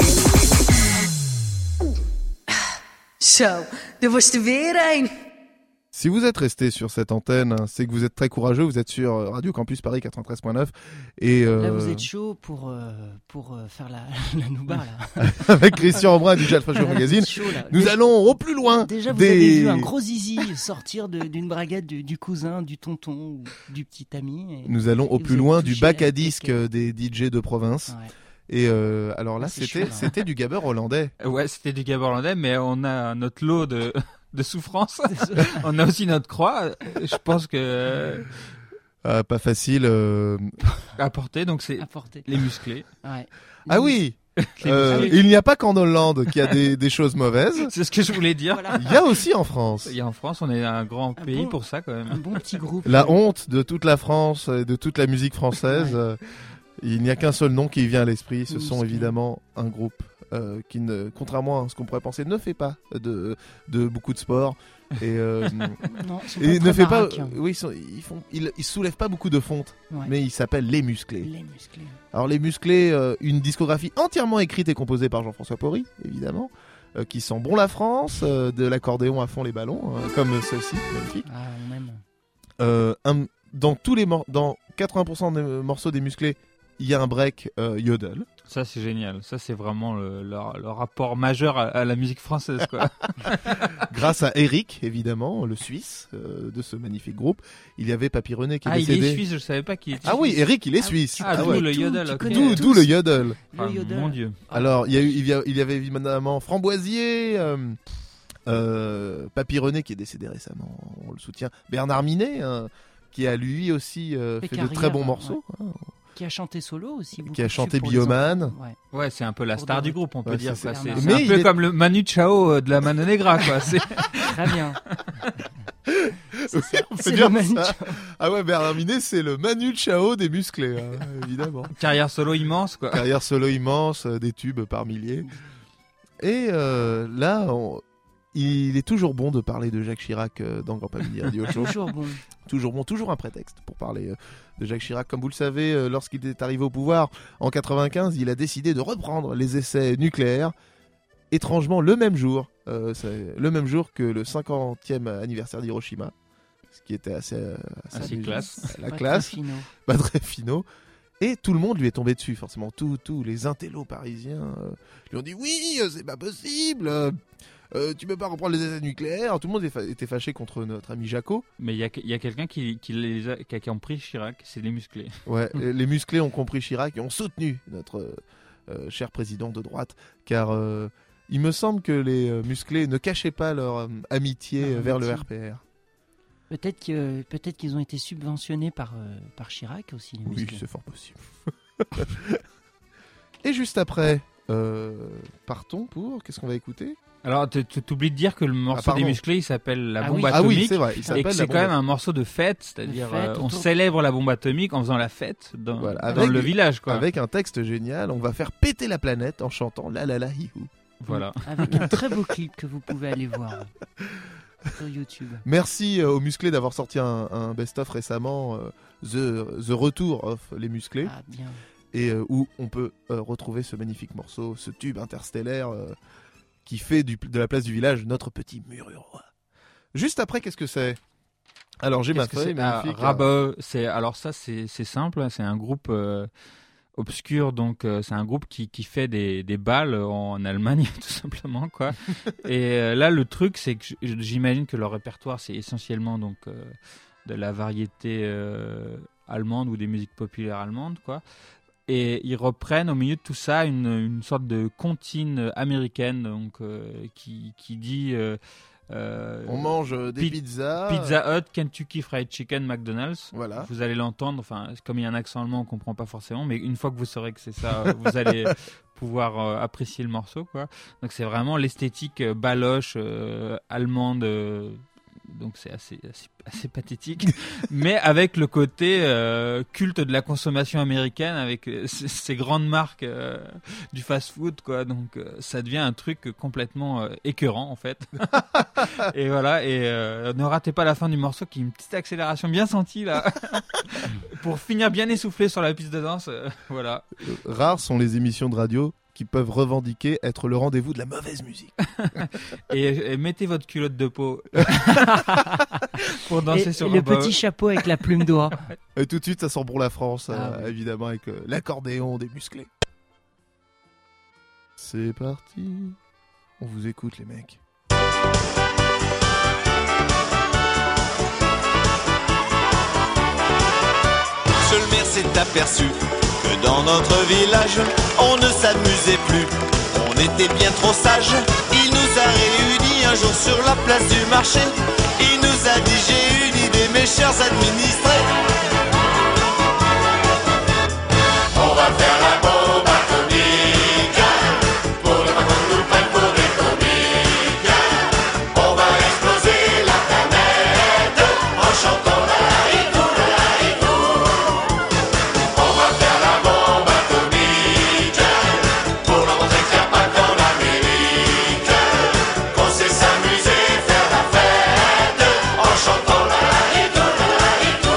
Zo, er was er weer een. Si vous êtes resté sur cette antenne, c'est que vous êtes très courageux. Vous êtes sur Radio Campus Paris 93.9 et Là, vous êtes chaud pour faire la nouba là. avec Christian Embrun du Jalfresh Magazine, Chaud, là. nous allons au plus loin. Déjà, vous avez vu un gros zizi sortir d'une braguette du cousin, du tonton ou du petit ami. Et, Nous allons au vous plus avez loin du touché bac la à disque des DJ de province. Ouais. Et alors là, c'est c'était chaud, là. c'était du gabber hollandais. Ouais, c'était du gabber hollandais, mais on a notre lot de souffrance. On a aussi notre croix. Je pense que Pas facile. à porter, donc c'est Apporté. les musclés. Ouais. Ah oui. Les musclés. Il n'y a pas qu'en Hollande qu'il y a des choses mauvaises. C'est ce que je voulais dire. Voilà. Il y a aussi en France. Il y a en France, on est un grand Un pays bon- pour ça quand même. Un bon petit groupe. La honte de toute la France et de toute la musique française. Ouais. Il n'y a qu'un seul nom qui vient à l'esprit. Ce Les sont musclés. évidemment un groupe qui, contrairement à ce qu'on pourrait penser, ne fait pas de beaucoup de sport. Et, Non, ils sont et pas ne très fait pas. baraques, hein. Oui, ils soulèvent pas beaucoup de fonte, Ouais. mais ils s'appellent Les Musclés. Les musclés. Alors Les Musclés, une discographie entièrement écrite et composée par Jean-François Porry, évidemment, qui sent bon la France, de l'accordéon à fond les ballons, comme celle-ci, magnifique. Ah, on aime. Dans 80% des morceaux des Musclés, il y a un break yodel. Ça c'est génial. Ça c'est vraiment leur rapport majeur à la musique française quoi. Grâce à Eric, évidemment, le Suisse de ce magnifique groupe. Il y avait Papy René qui est Il décédé. est suisse, je savais pas qu'il était Ah oui, suisse. Eric, il est suisse. Ah, d'où ouais. le yodel. tu ok. connais D'où le yodel. Ah, Le yodel. mon dieu. Alors, il y avait évidemment Framboisier, Papy René qui est décédé récemment, on le soutient. Bernard Minet, qui a lui aussi fait de carrière, très bons morceaux. hein. Qui a chanté solo aussi. Qui a beaucoup chanté pour les Bioman. enfants. Ouais. Ouais, c'est un peu la Pour star de du vrai. groupe, on peut Ouais, dire. c'est quoi. ça. C'est Mais c'est un il peu est- comme le Manu Chao de la Mano Negra quoi. C'est Très bien. C'est ça. On peut C'est dire le Manu ça. Chao. Ah ouais, Bernard Minet, c'est le Manu Chao des musclés, hein, évidemment. carrière solo immense quoi. Carrière solo immense, des tubes par milliers. Et là, il est toujours bon de parler de Jacques Chirac dans Grand Pamini Radio Show. Toujours bon. Toujours bon, toujours un prétexte pour parler de Jacques Chirac. Comme vous le savez, lorsqu'il est arrivé au pouvoir en 95, il a décidé de reprendre les essais nucléaires. Étrangement, le même jour que le 50e anniversaire d'Hiroshima, ce qui était assez classe. la Pas classe, très finaux. pas très finaux. Et tout le monde lui est tombé dessus, forcément. Tous les intellos parisiens lui ont dit oui, c'est pas possible. Tu peux pas reprendre les essais nucléaires. Tout le monde était fâché contre notre ami Jaco. Mais il y a quelqu'un qui a compris Chirac, c'est les musclés. Ouais, les musclés ont compris Chirac et ont soutenu notre cher président de droite, car il me semble que les musclés ne cachaient pas leur amitié Leur vers le amitié. RPR. Peut-être qu'ils ont été subventionnés par Chirac aussi. Les Oui, musclés. c'est fort possible. Et juste après, partons pour... Qu'est-ce qu'on va écouter? Alors, t'oublies de dire que le morceau pardon. des musclés, il s'appelle La Ah bombe oui. Ah atomique. oui, c'est vrai, il Et s'appelle que La c'est bombe quand même un morceau de fête, c'est-à-dire De fête, on autour- célèbre la bombe atomique en faisant la fête dans Avec- le village, quoi. Avec un texte génial, on va faire péter la planète en chantant La La La Hi Hou. Voilà. Avec un très beau clip que vous pouvez aller voir sur YouTube. Merci aux musclés d'avoir sorti un best-of récemment, The Retour of les musclés, Ah bien. et où on peut retrouver ce magnifique morceau, ce tube interstellaire qui fait de la place du village notre petit Mururoa. Juste après, qu'est-ce que c'est? Alors j'ai ma Qu'est-ce que feuille c'est magnifique. Rabe, c'est simple, c'est un groupe obscur, donc c'est un groupe qui fait des balles en Allemagne tout simplement quoi. Et là le truc c'est que j'imagine que leur répertoire c'est essentiellement donc de la variété allemande ou des musiques populaires allemandes quoi. Et ils reprennent au milieu de tout ça une sorte de comptine américaine donc qui dit on mange des pizzas. Pizza Hut, Kentucky Fried Chicken, McDonald's. Voilà. Vous allez l'entendre. Enfin, comme il y a un accent allemand, on comprend pas forcément. Mais une fois que vous saurez que c'est ça, vous allez pouvoir apprécier le morceau, quoi. Donc c'est vraiment l'esthétique baloche allemande. Donc c'est assez pathétique, mais avec le côté culte de la consommation américaine, avec ces grandes marques du fast-food, quoi. Donc ça devient un truc complètement écœurant en fait. Et voilà, et ne ratez pas la fin du morceau, qui est une petite accélération bien sentie là, pour finir bien essoufflé sur la piste de danse. Voilà. Rares sont les émissions de radio qui peuvent revendiquer être le rendez-vous de la mauvaise musique. et mettez votre culotte de peau pour danser sur le petit chapeau avec la plume d'oie. Et tout de suite, ça sent pour la France, évidemment, avec l'accordéon des musclés. C'est parti. On vous écoute, les mecs. Seul maire s'est aperçu que dans notre village, on ne s'amusait plus, on était bien trop sages. Il nous a réunis un jour sur la place du marché. Il nous a dit: j'ai une idée, mes chers administrés. On va faire la bombe atomique, pour ne pas qu'on nous prenne pour des comiques. On va exploser la planète en chantant la haïtou, la haïtou. On va faire la bombe atomique, pour leur montrer qu'il n'y a pas qu'en Amérique qu'on sait s'amuser, faire la fête en chantant la haïtou, la haïtou.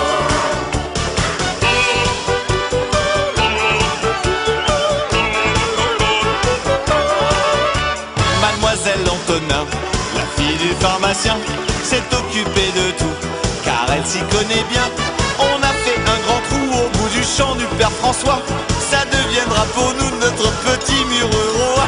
Mademoiselle Antonin, la fille du pharmacien, s'est occupée de tout, car elle s'y connaît bien. On a fait un grand trou au bout du champ du père François. Ça deviendra pour nous notre petit mur roi.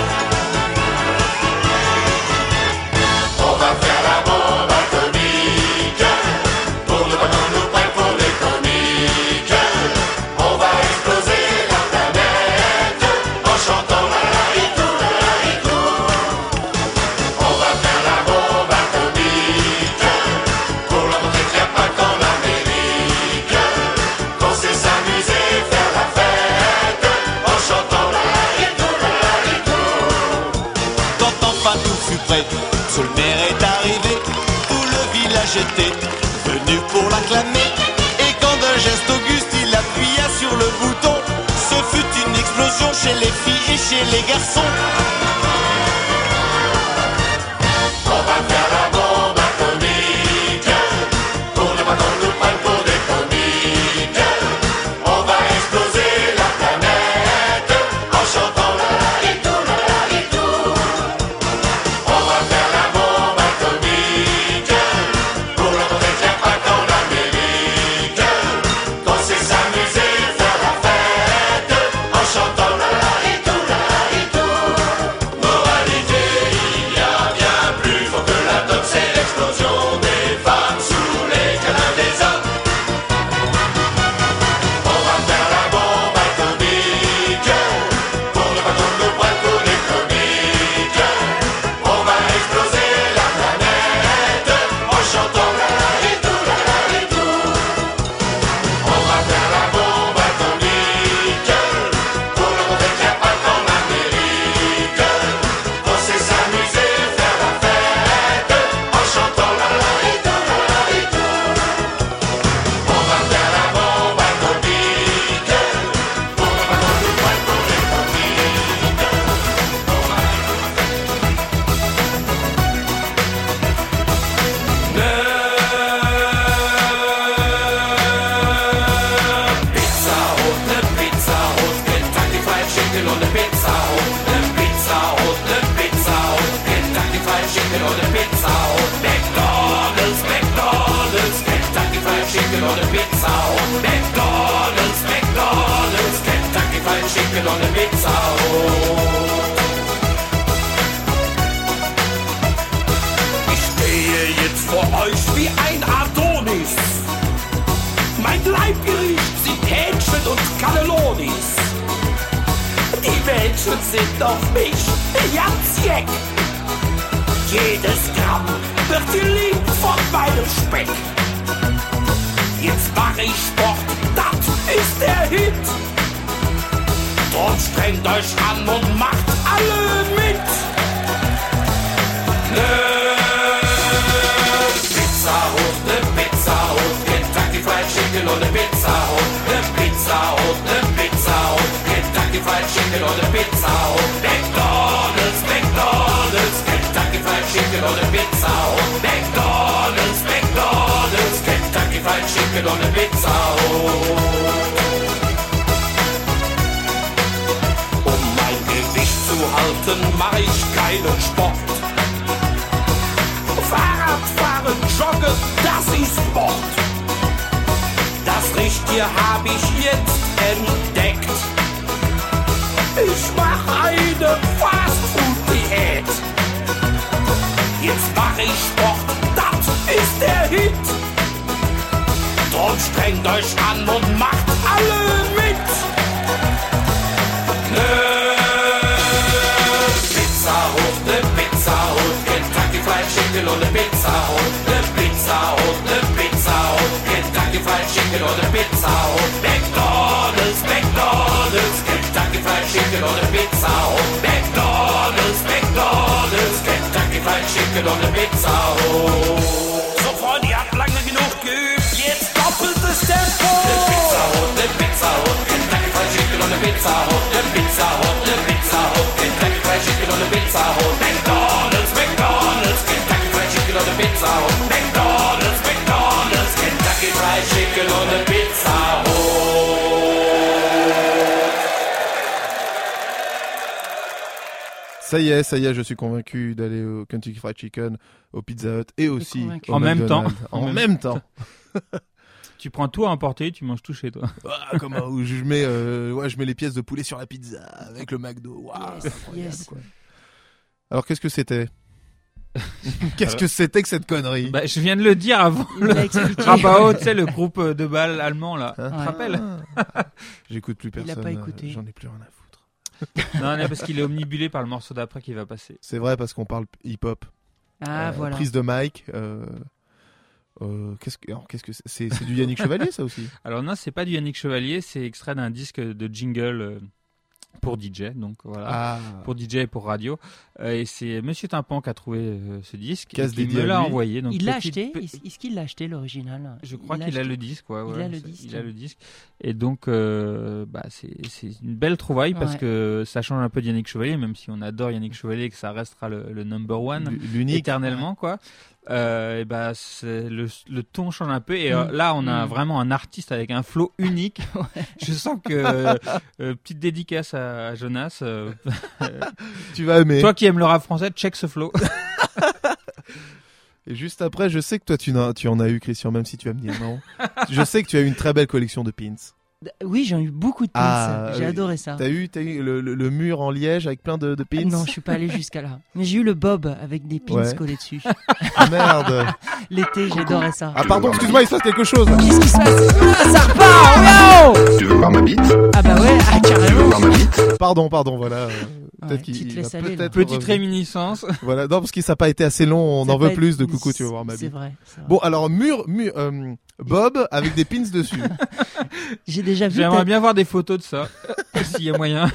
On va faire la bombe atomique, pour ne pas qu'on nous prenne pour des comiques. On va exploser la planète en chantant la haïtou, la haïtou. On va faire la bombe atomique, pour leur montrer qu'il n'y a pas qu'en Amérique qu'on sait s'amuser, faire la fête en chantant la haïtou, la haïtou. Quand enfin tout fut prêt, Saulmer est arrivé, tout le village était venu pour l'acclamer. Et quand d'un geste auguste il appuya sur le bouton, ce fut une explosion chez les filles et chez les garçons. On va faire la bombe atomique, pour ne pas qu'on nous prenne pour des comiques. On va exploser la planète en chantant la haïtou, la haïtou. On va faire la bombe atomique, pour leur montrer qu'il n'y a pas qu'en Amérique qu'on sait s'amuser, faire la fête en chantant la haïtou, la haïtou. Chicken on the Pizza Hut. Ich stehe jetzt vor euch wie ein Adonis. Mein Leibgericht sind Hähnchen und Cannellonis. Die Menschen sind auf mich ganz jeck. Jedes Gramm wird geliebt von meinem Speck. Jetzt mach ich Sport, das ist der Hit. Drum strengt euch an und macht alle mit. Ne Pizza Hut, ne Pizza Hut, Kentucky Fried Chicken und ne Pizza Hut, ne Pizza Hut, ne Pizza Hut, Kentucky Fried Chicken und ne Pizza Hut, McDonald's, McDonald's, Kentucky Fried Chicken und ne Pizza Hut, McDonald's, McDonald's, Kentucky Fried Chicken und ne Pizza Hut. Um mein Gewicht zu halten, mach ich keinen Sport. Fahrradfahren, joggen, das ist Sport. Das Richttier hab ich jetzt entdeckt. Ich mach eine Fastfood-Diät. Jetzt mach ich Sport, das ist der Hit. Drum strengt euch an und macht alle mit. Ne Pizza Hut, ne Pizza Hut, Kentucky Fried Chicken und ne Pizza Hut, ne Pizza Hut, ne Pizza Hut, Kentucky Fried Chicken und ne Pizza Hut, McDonald's, McDonald's, Kentucky Fried Chicken und ne Pizza Hut, McDonald's, McDonald's, Kentucky Fried Chicken und ne Pizza Hut. So Freunde, ihr habt lange genug geübt, jetzt doppeltes Tempo. Ne Pizza Hut, ne Pizza Hut, Kentucky Fried Chicken und ne Pizza Hut, ne Pizza Hut, ne Pizza Hut, Kentucky Fried Chicken und ne Pizza Hut, McDonald's, McDonald's, Kentucky Fried Chicken und ne Pizza Hut, McDonald's, McDonald's, Kentucky Fried Chicken und ne Pizza Hut. Ça y est, je suis convaincu d'aller au Kentucky Fried Chicken, au Pizza Hut et aussi au en même temps. En même temps. Tu prends tout à emporter, tu manges tout chez toi. Ah, comment où je mets les pièces de poulet sur la pizza avec le McDo. Waouh, Yes, incroyable, yes. quoi. Alors qu'est-ce que c'était Qu'est-ce que c'était que cette connerie? Bah, je viens de le dire avant. Il l'a expliqué. Rabao, tu sais, le groupe de bal allemand là. Hein Tu te rappelles? J'écoute plus Il a personne. pas écouté. J'en ai plus rien à foutre. Non, parce qu'il est omnibulé par le morceau d'après qui va passer. C'est vrai parce qu'on parle hip-hop. Ah, voilà. Prise de mic. Qu'est-ce que c'est du Yannick Chevalier ça aussi? Alors non, c'est pas du Yannick Chevalier, c'est extrait d'un disque de jingle pour DJ, donc voilà, Ah. pour DJ et pour radio. Et c'est Monsieur Tympan qui a trouvé ce disque, Casse et qui dédié me à l'a lui. envoyé. Donc Il l'a petite- acheté. Est-ce qu'il l'a acheté l'original? Je crois Il l'a qu'il a acheté. le disque, ouais. Il a le disque. Il a le disque. Et donc, c'est une belle trouvaille parce Ouais. que ça change un peu de Yannick Chevalier, même si on adore Yannick Chevalier et que ça restera le number one L'unique. éternellement, quoi. C'est le ton change un peu et Mm. là on a Mm. vraiment un artiste avec un flow unique. Je sens que petite dédicace à Jonas. Tu vas aimer. Toi qui aimes le rap français, check ce flow. Et juste après, je sais que toi tu en as eu, Christian, même si tu vas me dire non. Je sais que tu as eu une très belle collection de pins. Oui, j'ai eu beaucoup de pins. Ah, J'ai oui. adoré ça. T'as eu le mur en liège avec plein de pins. Non, je suis pas allé jusqu'à là. Mais j'ai eu le bob avec des pins Ouais. collés dessus. Ah, merde. L'été, j'adorais ça. Ah pardon, excuse-moi, il se passe quelque chose. Qu'est-ce qui se passe? Ah, ça repart! Wow! Tu veux voir ma bite? Ah bah ouais, ah, Tu veux carrément. voir ma bite? Pardon, voilà. Ouais, Peut-être tu te qu'il laisses va aller, là. peut-être Petite revenir. réminiscence. Voilà, non parce que ça n'a pas été assez long, on Ça en va veut être- plus de coucou, tu vas voir ma C'est bite. vrai. c'est vrai. Bon, alors Bob avec des pins dessus. J'ai déjà vu. J'aimerais bien voir des photos de ça, s'il y a moyen.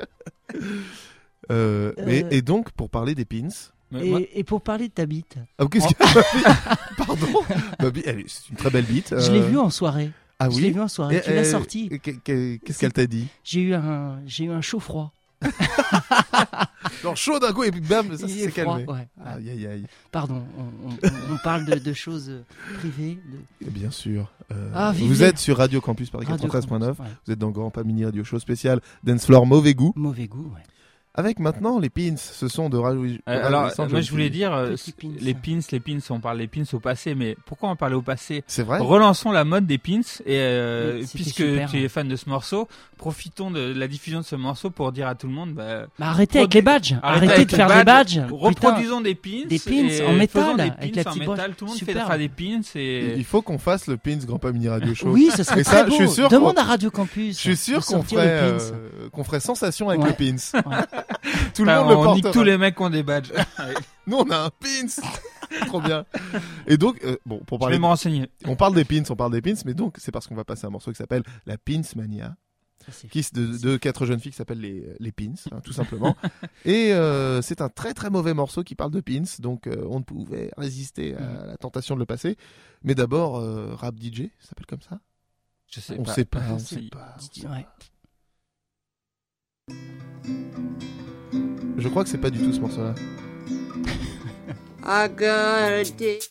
Et donc pour parler des pins. Mais moi- Et pour parler de ta bite, Ah, qu'est-ce que pardon. Ma bite, c'est une très belle bite. je l'ai vue en soirée. Ah Je oui. l'ai vue en soirée. Tu l'as sortie. Qu'est-ce qu'elle t'a dit? J'ai eu un chaud froid. Genre chaud d'un coup et puis bam, ça Il s'est est froid, calmé. ouais. Aïe aïe aïe. Pardon, on parle de choses privées. Et bien sûr. Vive Vous les- êtes sur Radio Campus Paris Radio 93.9. Campus, ouais. Vous êtes dans Grand Pas Mini Radio Show spécial Dance Floor Mauvais Goût. Mauvais goût, ouais. Avec maintenant les pins, ce sont de alors, moi je voulais dire, les pins, on parle des pins au passé, mais pourquoi en parler au passé? C'est vrai. Relançons la mode des pins, et puisque super, tu es fan de ce morceau, profitons de la diffusion de ce morceau pour dire à tout le monde, arrêtez avec les badges, arrêtez de faire des badges. Reproduisons des pins en métal, avec la petite broche. Tout le monde fera des pins. Il faut qu'on fasse le pins Grand Pas Mini Radio Show. Oui, ça serait très beau. Je suis sûr Demande à Radio Campus. Je suis sûr qu'on ferait sensation avec le pins. Tout le monde le portera. On nique tous les mecs qui ont des badges. Nous, on a un pins. Trop bien. Et donc, pour parler. Je vais me renseigner. On parle des pins, mais donc, c'est parce qu'on va passer un morceau qui s'appelle La Pins Mania. De 4 jeunes filles qui s'appellent les pins, tout simplement. Et c'est un très très mauvais morceau qui parle de pins, donc on ne pouvait résister à la tentation de le passer. Mais d'abord, Rap DJ, ça s'appelle comme ça? On sait pas. Ouais. Je crois que c'est pas du tout ce morceau-là. I got a dick.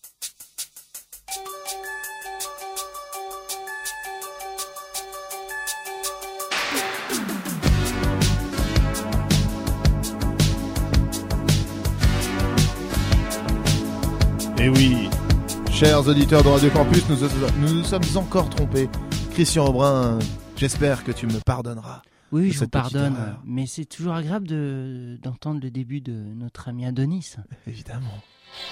Et oui, chers auditeurs de Radio Campus, nous nous sommes encore trompés. Christian Aubrin, j'espère que tu me pardonneras. Oui, je vous pardonne, mais c'est toujours agréable d'entendre le début de notre ami Adonis. Évidemment.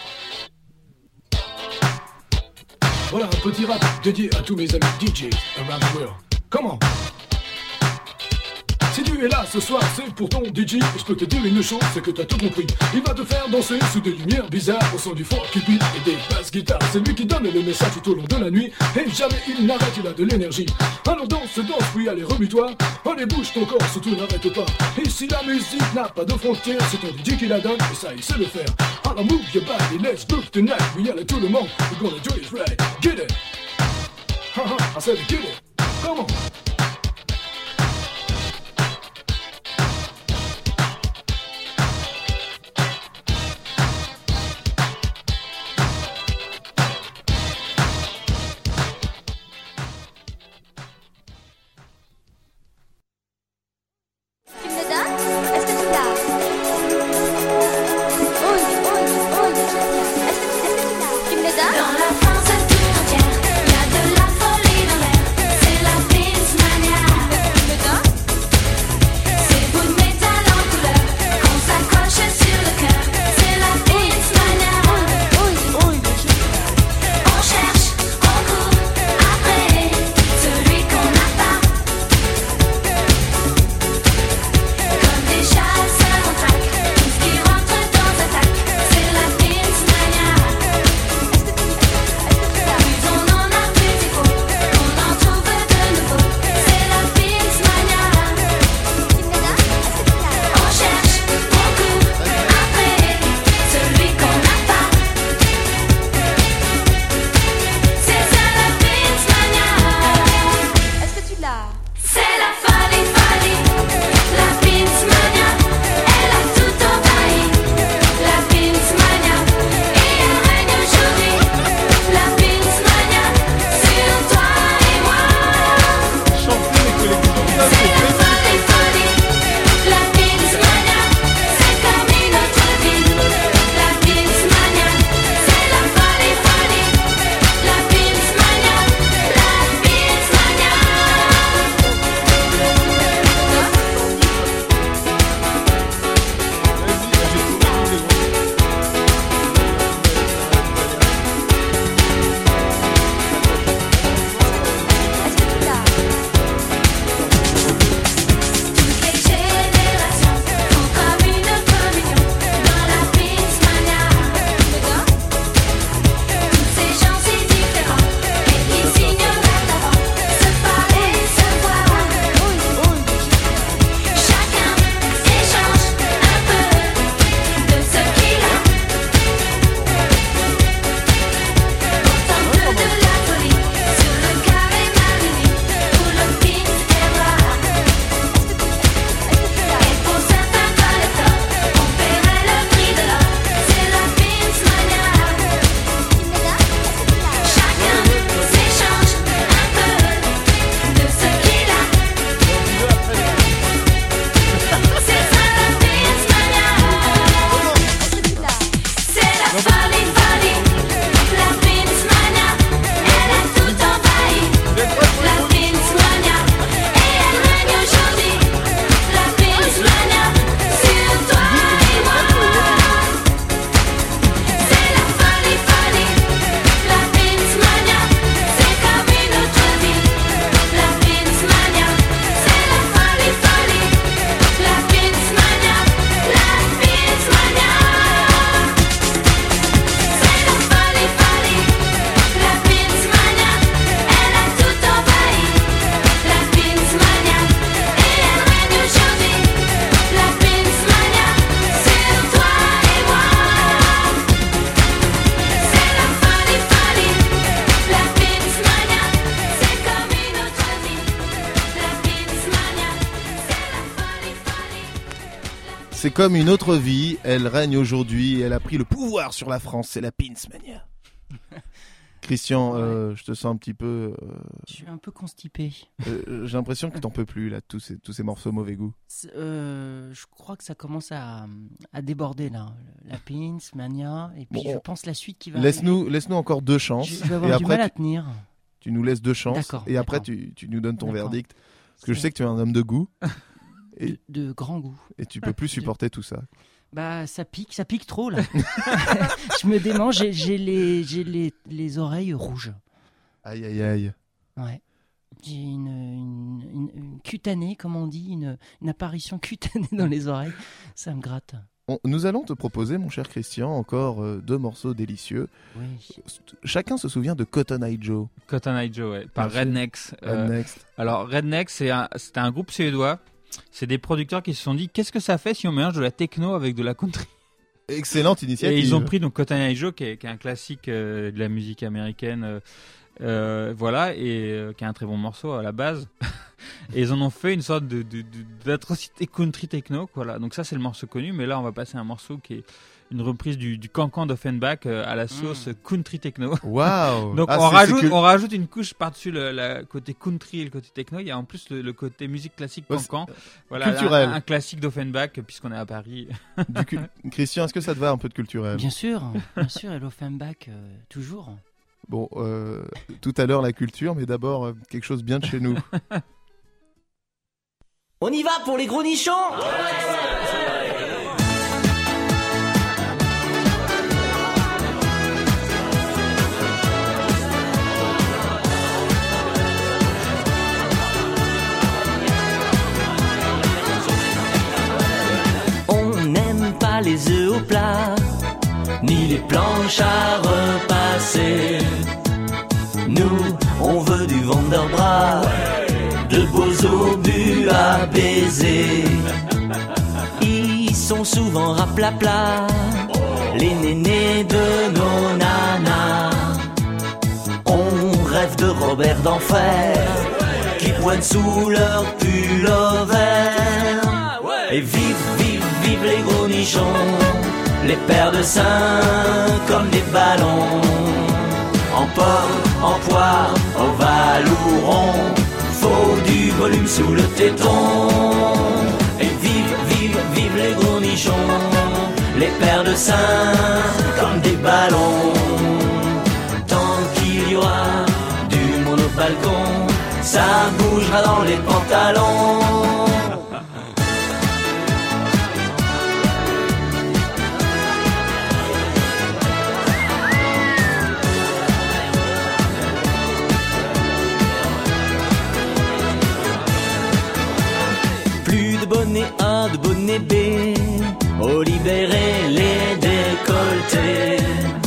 Voilà un petit rap dédié à tous mes amis DJ around the world. Comment? Si tu es là ce soir, c'est pour ton DJ. Et je peux te dire une chose, c'est que t'as tout compris. Il va te faire danser sous des lumières bizarres, au son du fort qui beat et des basses guitares. C'est lui qui donne le message tout au long de la nuit. Et jamais il n'arrête, il a de l'énergie. Alors danse, oui, allez, remue-toi. Allez, bouge ton corps, surtout n'arrête pas. Et si la musique n'a pas de frontières, c'est ton DJ qui la donne, et ça il sait le faire. Alors move your body, let's move tonight. Oui, allez, tout le monde, we're gonna do it right. Get it. I said get it. Come on. Dans la France tout entière, y a de la folie dans l'air. C'est la Pins C'est comme une autre vie, elle règne aujourd'hui, elle a pris le pouvoir sur la France, c'est la Pinsmania. Christian, je te sens un petit peu... Je suis un peu constipé. J'ai l'impression que t'en peux plus, là, tous ces morceaux mauvais goût. Je crois que ça commence à déborder, là. La Pinsmania, et puis je pense la suite qui va laisse-nous encore 2 chances. Je vais avoir du mal à tenir. Tu nous laisses 2 chances, D'accord, et après tu nous donnes ton verdict. Parce que je sais que tu es un homme de goût. De grand goût. Et tu peux plus supporter tout ça. Bah ça pique trop là. Je me démange, j'ai les oreilles rouges. Aïe aïe aïe. Ouais. J'ai une cutanée, comme on dit, une apparition cutanée dans les oreilles. Ça me gratte. Nous allons te proposer, mon cher Christian, encore 2 morceaux délicieux. Oui. Chacun se souvient de Cotton Eye Joe. Cotton Eye Joe, ouais, par Rednecks. Rednecks. Alors Rednecks, c'était un groupe suédois. C'est des producteurs qui se sont dit qu'est-ce que ça fait si on mélange de la techno avec de la country. Excellente initiative. Et ils ont pris donc Cotton Eye Joe qui est un classique de la musique américaine, voilà, et qui est un très bon morceau à la base. Et ils en ont fait une sorte d'atrocité country techno, voilà. Donc ça c'est le morceau connu, mais là on va passer à un morceau qui est une reprise du cancan d'Offenbach à la sauce country techno. Waouh. Donc on rajoute une couche par-dessus le côté country et le côté techno. Il y a en plus le côté musique classique cancan. Voilà, culturel. Un classique d'Offenbach puisqu'on est à Paris. Christian, est-ce que ça te va un peu de culturel ? Bien sûr, et l'Offenbach toujours. Bon, tout à l'heure la culture, mais d'abord quelque chose bien de chez nous. On y va pour les gros nichons. On n'aime pas les œufs au plat, ni les planches à repasser. Nous, on veut du Vanderbras, de beaux obus à baiser. Ils sont souvent raplapla, les nénés de nos nanas. On rêve de Robert d'Enfer, qui pointe sous leur pull-over. Et vive, vive, vive les gros nichons, les paires de seins comme des ballons. En pomme, en poire, ovale ou rond, faut du volume sous le téton. Et vive, vive, vive les gros nichons, les paires de seins comme des ballons. Tant qu'il y aura du monde au balcon, ça bougera dans les pantalons. Bonnet A, de bonnet B, au libéré les décolletés.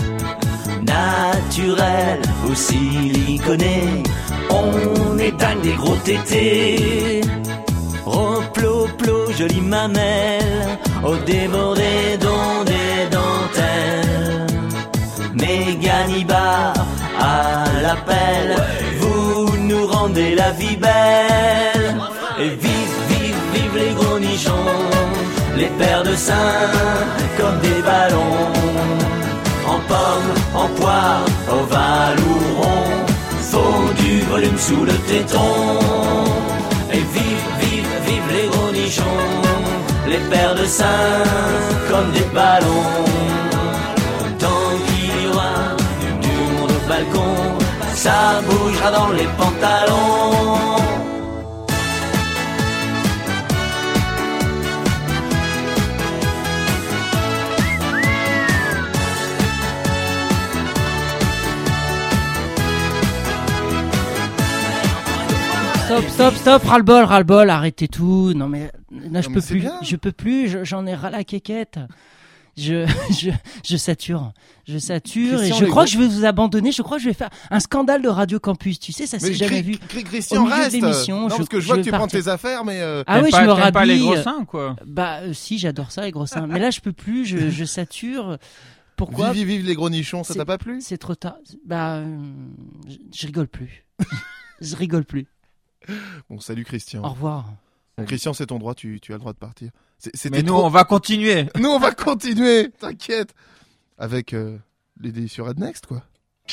Naturel ou siliconé, on est dingue des gros tétés. Replo-plo, jolie mamelle, au débordé dans des dentelles. Méganibar à l'appel, vous nous rendez la vie belle. Et vive, vive, vive les gros nichons, les paires de seins comme des ballons. En pomme, en poire, ovale ou rond, faut du volume sous le téton. Et vive, vive, vive les gros nichons, les paires de seins comme des ballons. Tant qu'il y aura du monde au balcon, ça bougera dans les pantalons. Stop, ras-le-bol, arrêtez tout. Non mais là je peux plus, j'en ai ras la quéquette. Je sature et je crois que je vais vous abandonner. Je crois que je vais faire un scandale de Radio Campus. Tu sais, ça s'est jamais vu. Christian, reste. Non, parce que je vois que tu prends tes affaires, mais ah oui, je me rhabille. Pas les gros seins, quoi. Bah si, j'adore ça, les gros seins. Mais là, je peux plus. Je sature. Pourquoi ? Vive les gros nichons, ça t'a pas plu ? C'est trop tard. Bah, je rigole plus. Je rigole plus. Bon, salut Christian. Au revoir. très vite. Christian, c'est ton droit, tu as le droit de partir. Mais nous, on va continuer. Nous, on va continuer, t'inquiète. Avec les sur Red Next, quoi.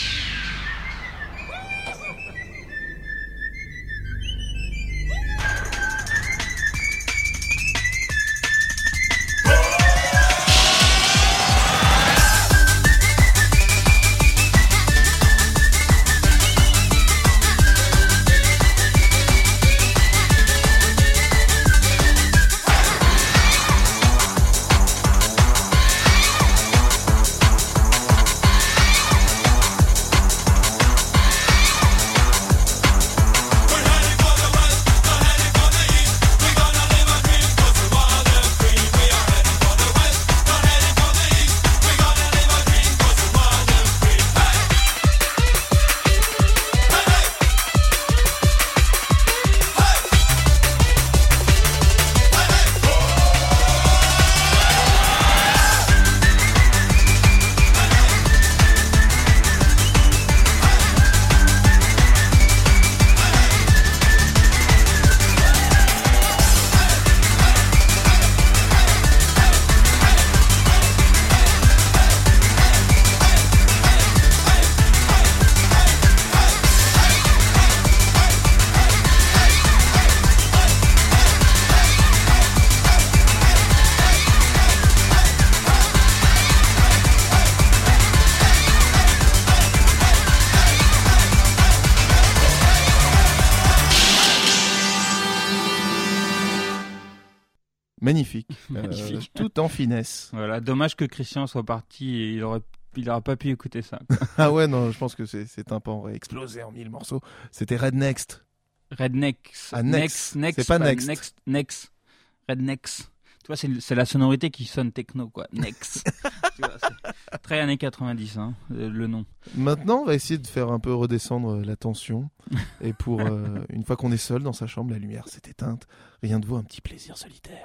Magnifique. Magnifique. Tout en finesse. Voilà, dommage que Christian soit parti et il aura pas pu écouter ça. Ah ouais, non, je pense que c'est tympan aurait explosé en 1000 morceaux. C'était Red Next. Red Next. Ah, Next. Next. C'est pas Next. Next. Red Next. Tu vois, c'est la sonorité qui sonne techno, quoi. Next. Tu vois, c'est très années 90, hein, le nom. Maintenant, on va essayer de faire un peu redescendre la tension. Et pour une fois qu'on est seul dans sa chambre, la lumière s'est éteinte. Rien de vaut un petit plaisir solitaire.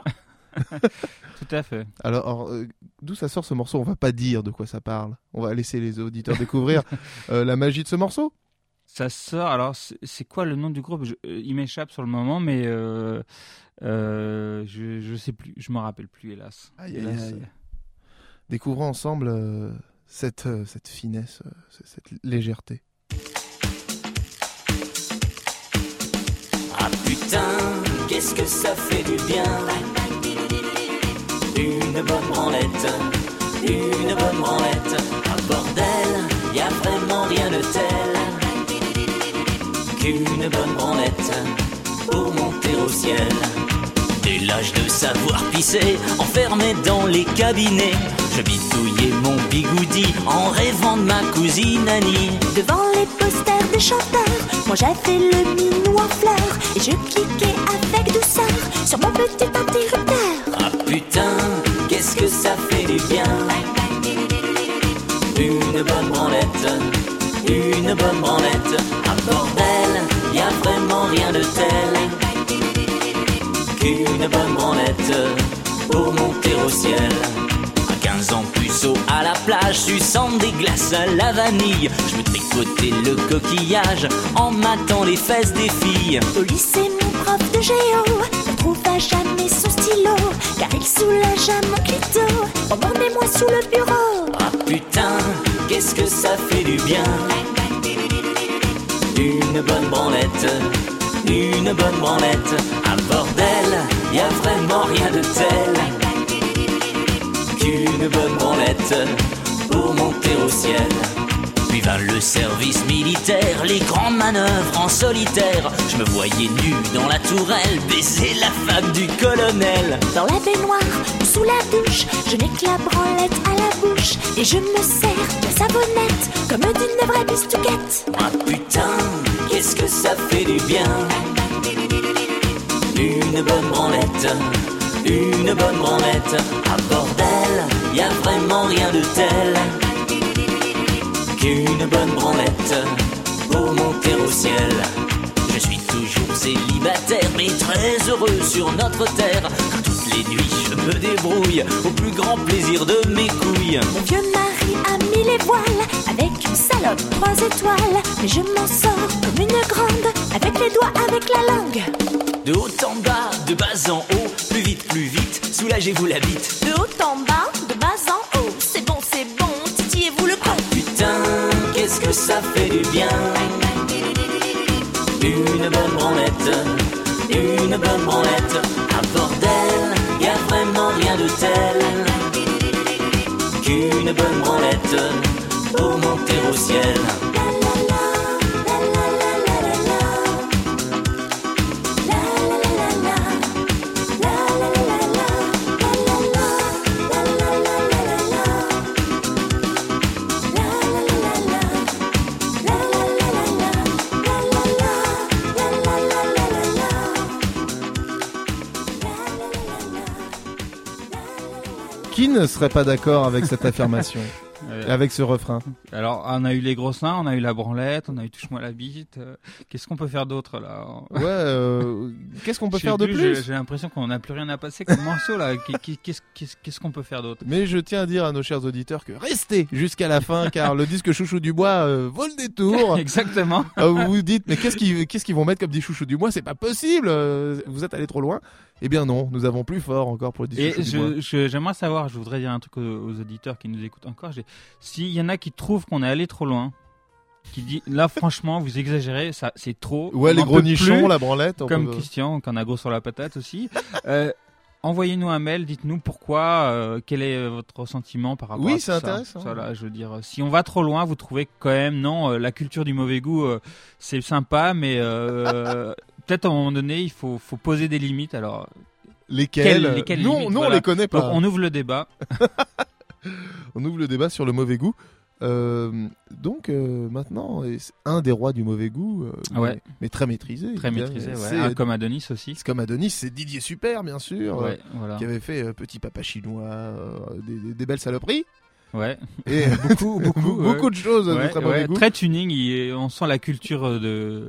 Tout à fait. Alors d'où ça sort ce morceau? On va pas dire de quoi ça parle. On va laisser les auditeurs découvrir la magie de ce morceau. Ça sort. Alors, c'est quoi le nom du groupe? Il m'échappe sur le moment, mais je sais plus. Je me rappelle plus, hélas. Aïe, aïe, aïe. Découvrons ensemble cette finesse, cette légèreté. Ah putain, qu'est-ce que ça fait du bien. Une bonne branlette, une bonne branlette. Ah bordel, y a vraiment rien de tel qu'une bonne branlette pour monter au ciel. Dès l'âge de savoir pisser, enfermé dans les cabinets, je bidouillais mon bigoudi en rêvant de ma cousine Annie. Devant les posters des chanteurs, moi j'avais le minou en fleurs et je cliquais avec douceur sur mon petit interrupteur. Ah putain, qu'est-ce que ça fait du bien. Une bonne branlette, une bonne branlette. Ah bordel, y a vraiment rien de tel qu'une bonne branlette pour monter au ciel. À 15 ans puceau à la plage, suçant des glaces à la vanille, je me tricotais le coquillage en matant les fesses des filles. Au lycée, mon prof de géo ne trouva jamais son stylo, car il soulagea mon clito. Emmenez-moi sous le bureau. Ah putain, qu'est-ce que ça fait du bien. Une bonne branlette, une bonne branlette. Ah bordel, y a vraiment rien de tel qu'une bonne branlette pour monter au ciel. Puis vint le service militaire, les grandes manœuvres en solitaire. Je me voyais nu dans la tourelle, baiser la femme du colonel. Dans la baignoire ou sous la douche, je n'ai que la branlette à la bouche et je me sers de savonnette comme d'une vraie bistouquette. Ah putain, qu'est-ce que ça fait du bien. Une bonne branlette, une bonne branlette. Ah bordel, y a vraiment rien de tel qu'une bonne branlette pour monter au ciel. Je suis toujours célibataire mais très heureux sur notre terre. Toutes les nuits je me débrouille au plus grand plaisir de mes couilles. Mon vieux mari a mis les voiles avec une salope 3 étoiles, mais je m'en sors comme une grande avec les doigts, avec la langue. De haut en bas, de bas en haut, plus vite, soulagez-vous la bite. De haut en bas, de bas en haut, c'est bon, titillez-vous le con. Putain, qu'est-ce que ça fait du bien. Une bonne branlette, un bordel, y a vraiment rien de tel qu'une bonne branlette pour monter au ciel. Qui ne serait pas d'accord avec cette affirmation, avec ce refrain? Alors, on a eu les gros seins, on a eu la branlette, on a eu touche-moi la bite. Qu'est-ce qu'on peut faire d'autre là? Ouais, qu'est-ce qu'on peut faire de plus? J'ai l'impression qu'on n'a plus rien à passer comme morceau là. Qu'est-ce qu'on peut faire d'autre? Mais je tiens à dire à nos chers auditeurs que restez jusqu'à la fin, car le disque Chouchou du Bois vaut le détour. Exactement. Vous vous dites, mais qu'est-ce qu'ils vont mettre comme dit Chouchou du Bois? C'est pas possible. Vous êtes allé trop loin. Eh bien non, nous avons plus fort encore pour le disque Chouchou du Bois. J'aimerais savoir, je voudrais dire un truc aux auditeurs qui nous écoutent encore. S'il y en a qui trouvent qu'on est allé trop loin, qui dit là franchement vous exagérez, ça c'est trop. Ouais, les gros nichons, la branlette. Comme Christian, qu'on a gros sur la patate aussi. Envoyez-nous un mail, dites-nous pourquoi, quel est votre ressentiment par rapport à tout ça. Oui, c'est intéressant. Voilà, je veux dire, si on va trop loin, vous trouvez quand même, non, la culture du mauvais goût, c'est sympa, mais peut-être à un moment donné, il faut poser des limites. Alors, lesquelles limites, on voilà. Les connaît pas. Donc, on ouvre le débat. On ouvre le débat sur le mauvais goût. Donc maintenant, un des rois du mauvais goût, ouais. mais très maîtrisé. Très maîtrisé, ouais. Comme Adonis aussi. Comme Adonis, c'est Didier Super, bien sûr, ouais, voilà. qui avait fait Petit Papa Chinois, des belles saloperies. Ouais. Et beaucoup de choses de très mauvais goût. Très tuning, on sent la culture de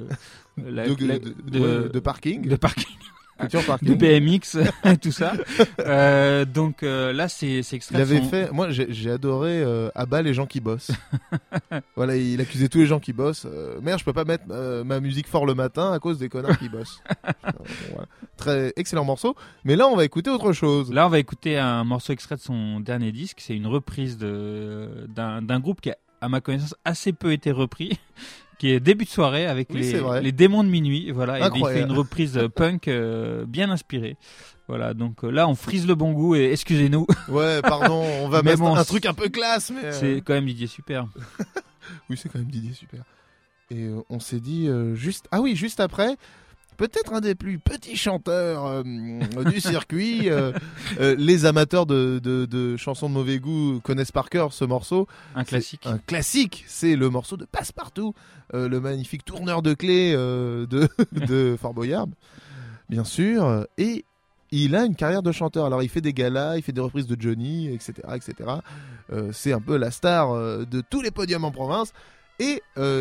parking. De parking. De BMX, tout ça. Donc là, c'est extrait. Il avait fait. Moi, j'ai adoré à bas les gens qui bossent. Voilà, il accusait tous les gens qui bossent. Merde, je peux pas mettre ma musique fort le matin à cause des connards qui bossent. Voilà. Très excellent morceau. Mais là, on va écouter autre chose. Là, on va écouter un morceau extrait de son dernier disque. C'est une reprise d'un groupe qui a, à ma connaissance, assez peu été repris. Qui est début de soirée avec les démons de minuit, voilà. Et il fait une reprise punk bien inspirée. Voilà, donc là on frise le bon goût et excusez-nous. Ouais, pardon, on va mettre un truc un peu classe, mais c'est quand même Didier Super. Oui, c'est quand même Didier Super. Et on s'est dit juste après. Peut-être un des plus petits chanteurs du circuit. Les amateurs de chansons de mauvais goût connaissent par cœur ce morceau. Un classique. Un classique, c'est le morceau de Passepartout, le magnifique tourneur de clés de Fort Boyard, bien sûr. Et il a une carrière de chanteur. Alors il fait des galas, il fait des reprises de Johnny, etc. etc. C'est un peu la star de tous les podiums en province. Et...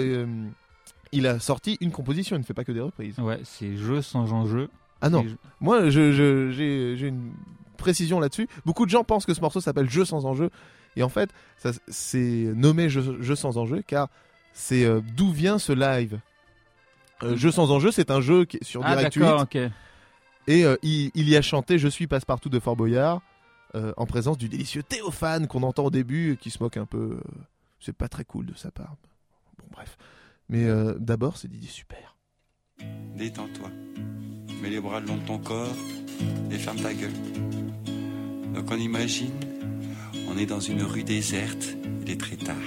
il a sorti une composition, il ne fait pas que des reprises. Ouais, c'est Jeu sans enjeu. Ah non, moi j'ai une précision là-dessus. Beaucoup de gens pensent que ce morceau s'appelle Jeu sans enjeu. Et en fait, c'est nommé Jeu sans enjeu car c'est d'où vient ce live. Jeu sans enjeu, c'est un jeu qui est sur Direct 8. Okay. Et il y a chanté Je suis Passepartout de Fort Boyard en présence du délicieux Théophane qu'on entend au début qui se moque un peu. C'est pas très cool de sa part. Bon, bref. Mais d'abord, c'est Didier Super. Détends-toi. Mets les bras le long de ton corps et ferme ta gueule. Donc on imagine, on est dans une rue déserte, il est très tard.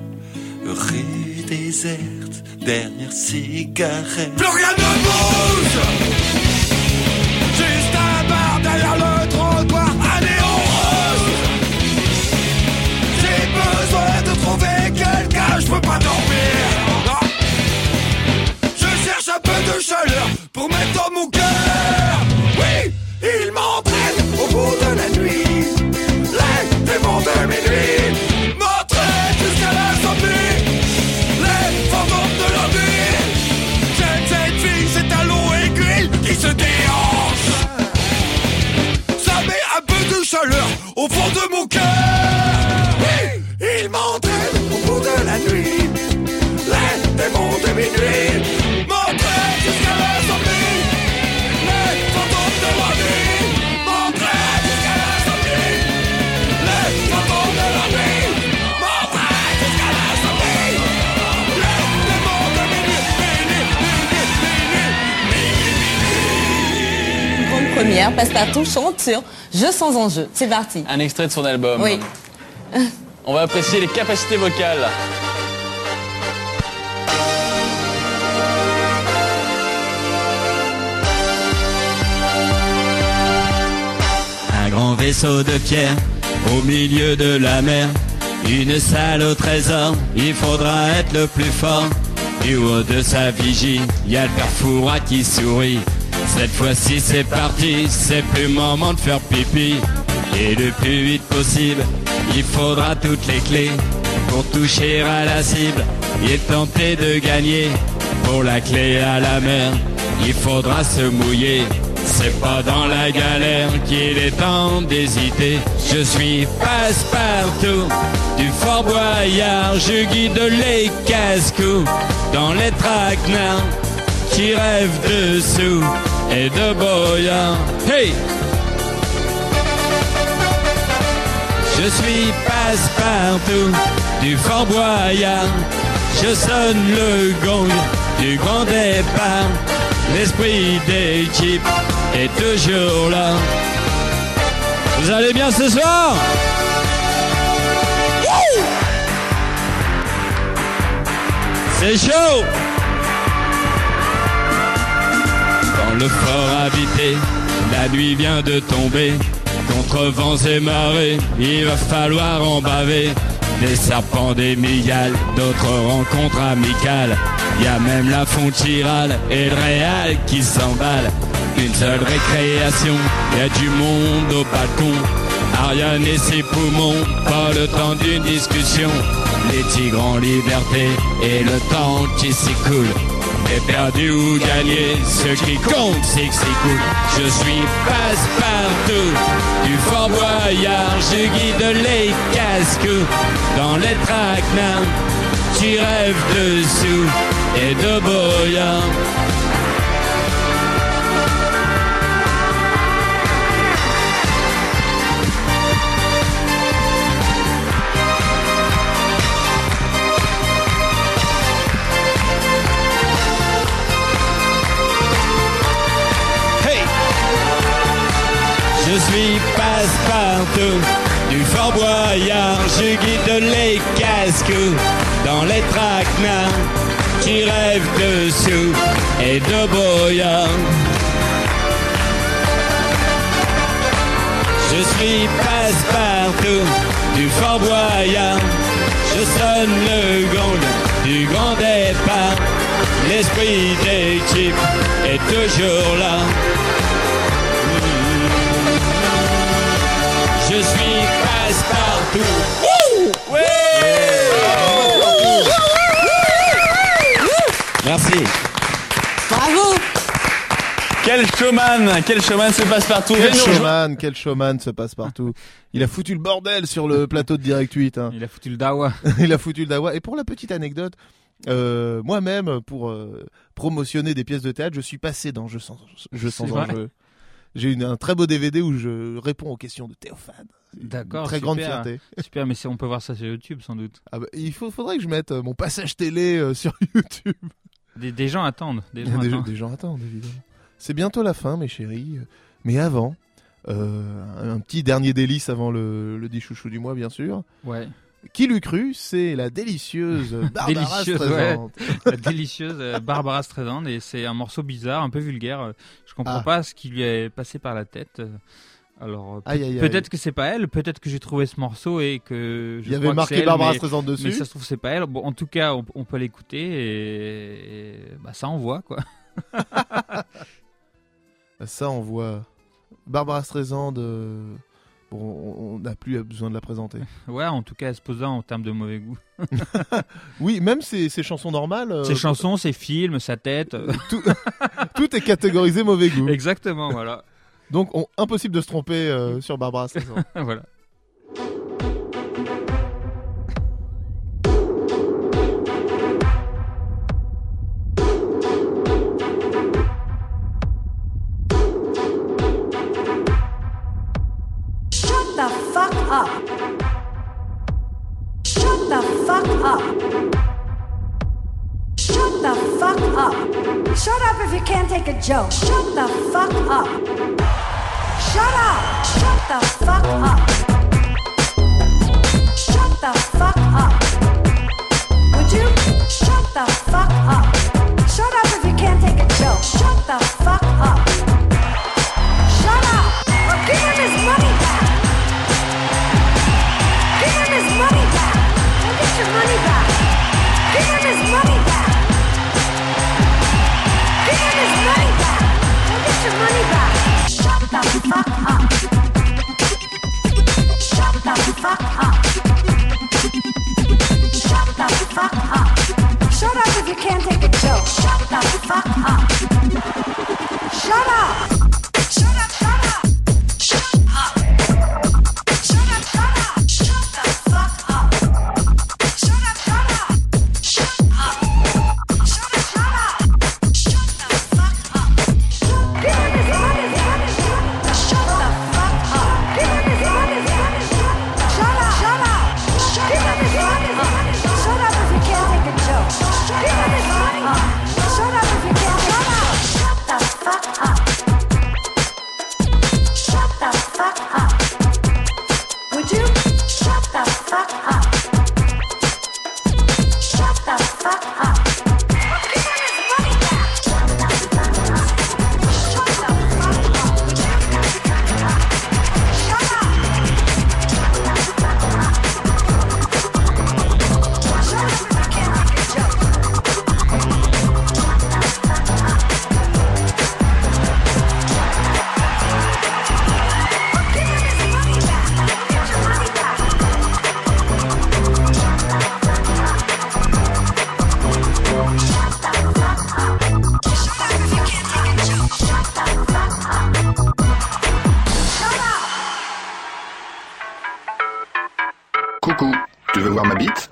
Rue déserte, dernière cigarette. Plus rien ne bouge. Juste un bar derrière le trottoir, un néon rose. J'ai besoin de trouver quelqu'un, je peux pas dormir. Un peu de chaleur pour mettre dans mon cœur. Oui, il m'entraîne au bout de la nuit. Les démons de minuit m'entraînent jusqu'à l'insomnie. Les fantômes de la nuit. J'aime cette fille, c'est un long aiguille qui se déhanche. Ça met un peu de chaleur au fond de mon cœur. Oui, il m'entraîne au bout de la nuit. Les démons de minuit. Jusqu'à l'insomnie, Vocal, Passepartout chante sur Je sens en jeu. C'est parti. Un extrait de son album. Oui. On va apprécier les capacités vocales. Un grand vaisseau de pierre au milieu de la mer, une salle au trésor, il faudra être le plus fort. Du haut de sa vigie, y a le père Fouras qui sourit. Cette fois-ci c'est parti, c'est plus moment de faire pipi. Et le plus vite possible, il faudra toutes les clés pour toucher à la cible et tenter de gagner. Pour la clé à la mer, il faudra se mouiller. C'est pas dans la galère qu'il est temps d'hésiter. Je suis Passepartout du Fort Boyard. Je guide les casse-cou dans les traquenards qui rêvent de sous et de boyards. Hey! Je suis Passepartout du Fort Boyard. Je sonne le gong du grand départ. L'esprit d'équipe est toujours là. Vous allez bien ce soir? C'est chaud! Dans le fort habité, la nuit vient de tomber. Contre vents et marées, il va falloir en baver. Des serpents, des migales, d'autres rencontres amicales. Y a même la Fontirale et le Réal qui s'emballent. Une seule récréation, y a du monde au balcon. Ariane et ses poumons, pas le temps d'une discussion. Les tigres en liberté et le temps qui s'écoule. Et perdu ou gagné, ce qui compte c'est que c'est cool. Je suis Passepartout du Fort Boyard. Je guide les casques dans les traquenards qui rêvent de sous et de boyards. Je suis Passepartout du Fort Boyard. Je guide les casques dans les traquenards qui rêvent de sous et de boyards. Je suis Passepartout du Fort Boyard. Je sonne le gong du grand départ. L'esprit d'équipe est toujours là. Je suis Passepartout. Ouais. Merci. Bravo. Quel showman ce Passepartout. Quel showman ce Passepartout. Il a foutu le bordel sur le plateau de Direct 8. Hein. Il a foutu le dawa. Il a foutu le dawa. Et pour la petite anecdote, moi-même, pour promotionner des pièces de théâtre, je suis passé dans Je sens en jeu. J'ai un très beau DVD où je réponds aux questions de Théophane. D'accord, très grande fierté. Super, mais on peut voir ça sur YouTube sans doute. Ah bah, faudrait que je mette mon passage télé sur YouTube. Des gens attendent. Des gens attendent, évidemment. C'est bientôt la fin, mes chéris. Mais avant, un petit dernier délice avant le dit chouchou du mois, bien sûr. Ouais. Qui l'eût cru, c'est la délicieuse Barbara Streisand. Ouais, la délicieuse Barbara Streisand, et c'est un morceau bizarre, un peu vulgaire. Je comprends pas ce qui lui est passé par la tête. Alors peut-être que c'est pas elle, peut-être que j'ai trouvé ce morceau et que il y avait marqué Barbara Streisand dessus. Mais ça se trouve c'est pas elle. Bon, en tout cas, on peut l'écouter et bah ça envoie quoi. Ça envoie. Barbara Streisand. Bon, on n'a plus besoin de la présenter. Ouais, en tout cas, elle se pose là en termes de mauvais goût. Oui, même ses chansons normales. Ses chansons, ses films, sa tête. Tout est catégorisé mauvais goût. Exactement, voilà. Donc, impossible de se tromper sur Barbara Streisand. Voilà. Shut the fuck up. Shut the fuck up. Shut up if you can't take a joke. Shut the fuck up. Shut up! Shut the fuck up! Shut the fuck up! Would you? Shut the fuck up! Shut up if you can't take a joke. Shut the fuck up! Shut up! Or give him his money back! Give him his money back! Go get your money back! Give him his money back! Give him his money back! Go get your money back! Shut the fuck up! Shut the fuck up! Shut the fuck up! Shut up if you can't take a joke. Shut the fuck up! Shut up! Shut up! Shut up! Shut up! Shut up! Shut up! Shut the fuck up! Shut up! Shut up! Shut up! Shut up! Shut up! Shut the fuck up! Give him his money! Shut the fuck up! Give him his money! Shut up! Shut up! Give him his money! Shut up if you can't take a joke. Give him his money! Shut up if you can't. Shut the fuck up! Shut the fuck up! Would you? Shut the fuck up! Shut the fuck up! Give him his money back! Shut the fuck up! Shut the fuck up! Shut up! Shut up if you can't take a joke. Give him his money back! Get your money back! Shut the fuck up! Shut up if you can't take a joke. Shut the fuck up! Shut up! Coucou, tu veux voir ma bite?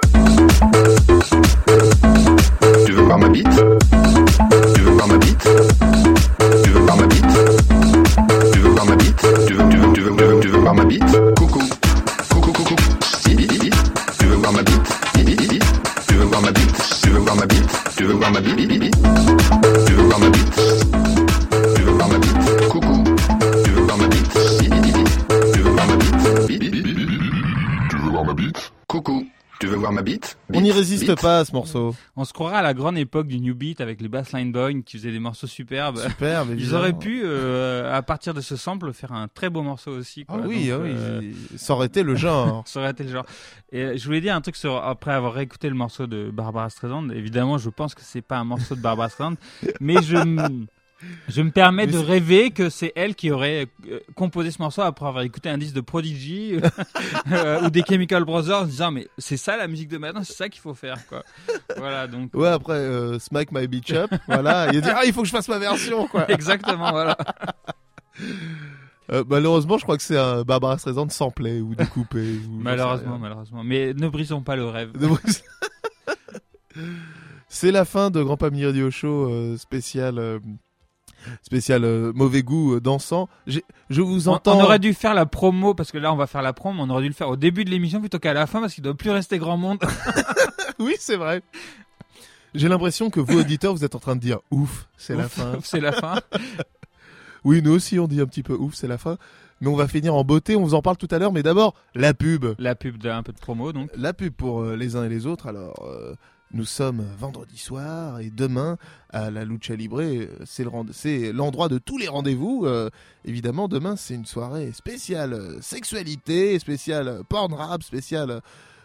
Tu veux voir ma bite? Tu veux voir ma bite? Tu veux voir ma bite? Tu veux voir ma bite? Tu veux voir ma bite? Coucou, coucou, coucou. Bip. Tu veux voir ma bite? Bip. Tu veux voir ma bite? Tu veux voir ma bite? Tu veux voir ma bite? Bip. Tu veux voir ma bite? Tu veux voir ma bite? Coucou, tu veux voir ma bite? Bip. Tu veux voir ma bite? Bip. Tu veux voir ma bite? Coucou, tu veux voir ma bite? On n'y résiste pas à ce morceau. On se croirait à la grande époque du New Beat avec les Bassline Boys qui faisaient des morceaux superbes. Superbe, Ils évidemment. auraient pu, à partir de ce sample, faire un très beau morceau aussi. Quoi. Ah oui, Donc, ça aurait été le genre. Ça aurait été le genre. Et je voulais dire un truc après avoir réécouté le morceau de Barbara Streisand. Évidemment, je pense que c'est pas un morceau de Barbara Streisand, mais je me permets de rêver que c'est elle qui aurait composé ce morceau après avoir écouté un disque de Prodigy ou des Chemical Brothers en disant mais c'est ça la musique de maintenant, c'est ça qu'il faut faire quoi. Voilà donc. Ouais après Smack My Bitch Up, voilà, il a dit il faut que je fasse ma version quoi. Exactement voilà. Malheureusement, je crois que c'est un Barbara Streisand samplé ou découpé. Malheureusement. Mais ne brisons pas le rêve. C'est la fin de Grand Pamir Radio Show spécial mauvais goût dansant. Je vous entends. On aurait dû faire la promo parce que là on va faire la promo. On aurait dû le faire au début de l'émission plutôt qu'à la fin parce qu'il ne doit plus rester grand monde. Oui, c'est vrai. J'ai l'impression que vous auditeurs vous êtes en train de dire ouf, c'est la fin. C'est la fin. Oui, nous aussi on dit un petit peu ouf, c'est la fin. Mais on va finir en beauté, on vous en parle tout à l'heure. Mais d'abord, la pub. La pub un peu de promo donc. La pub pour les uns et les autres. Alors, nous sommes vendredi soir et demain à la Lucha Libre, c'est l'endroit de tous les rendez-vous. Évidemment, demain c'est une soirée spéciale sexualité, spéciale porn rap, spéciale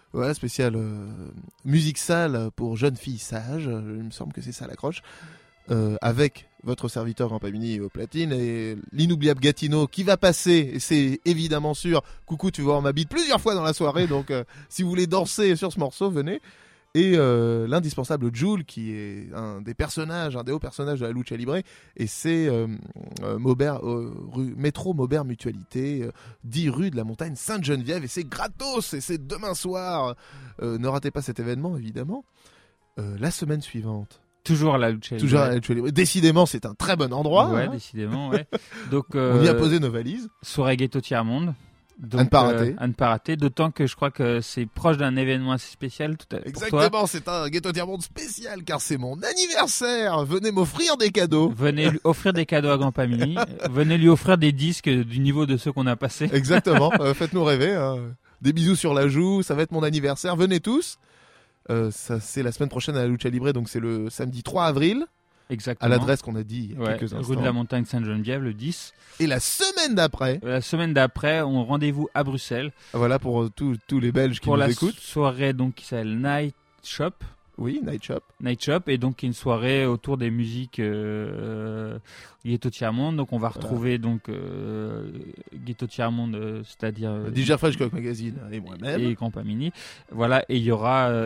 musique sale pour jeunes filles sages. Il me semble que c'est ça l'accroche. Avec votre serviteur Grand Pamini au platine et l'inoubliable Gatineau qui va passer, et c'est évidemment sûr. Coucou, tu vas voir ma bite plusieurs fois dans la soirée, donc si vous voulez danser sur ce morceau, venez. Et l'indispensable Jules qui est un des hauts personnages de la Lucha Libre, et c'est métro Maubert Mutualité, 10 rue de la Montagne Sainte-Geneviève, et c'est gratos, et c'est demain soir. Ne ratez pas cet événement évidemment. La semaine suivante. Toujours à la Lucha Libre. Toujours à la Lucha Libre. Décidément, c'est un très bon endroit. Ouais, hein. décidément, ouais. Donc, on y a posé nos valises. Soirée Ghetto Tiers-Monde. Donc, à ne pas rater. À ne pas rater, d'autant que je crois que c'est proche d'un événement assez spécial tout à l'heure. Exactement, c'est un Ghetto Tiers-Monde spécial car c'est mon anniversaire. Venez m'offrir des cadeaux. Venez lui offrir des cadeaux à Grand Pamini. Venez lui offrir des disques du niveau de ceux qu'on a passés. Exactement, faites-nous rêver. Hein. Des bisous sur la joue, ça va être mon anniversaire. Venez tous. Ça, c'est la semaine prochaine à la Lucha Libre, donc c'est le samedi 3 avril. Exactement. À l'adresse qu'on a dit il y a quelques instants. Rue de la Montagne Sainte-Geneviève, le 10. Et la semaine d'après. On rendez-vous à Bruxelles. Voilà pour tous les Belges qui nous écoutent. Pour la soirée donc qui s'appelle Night Shop. Oui, Night Shop. Night Shop, et donc une soirée autour des musiques Ghetto Tiers-Monde. Donc on va retrouver donc Ghetto Tiers-Monde, c'est-à-dire DJ Fresh Coq Magazine et moi-même. Et Grand Pamini. Voilà, et il y aura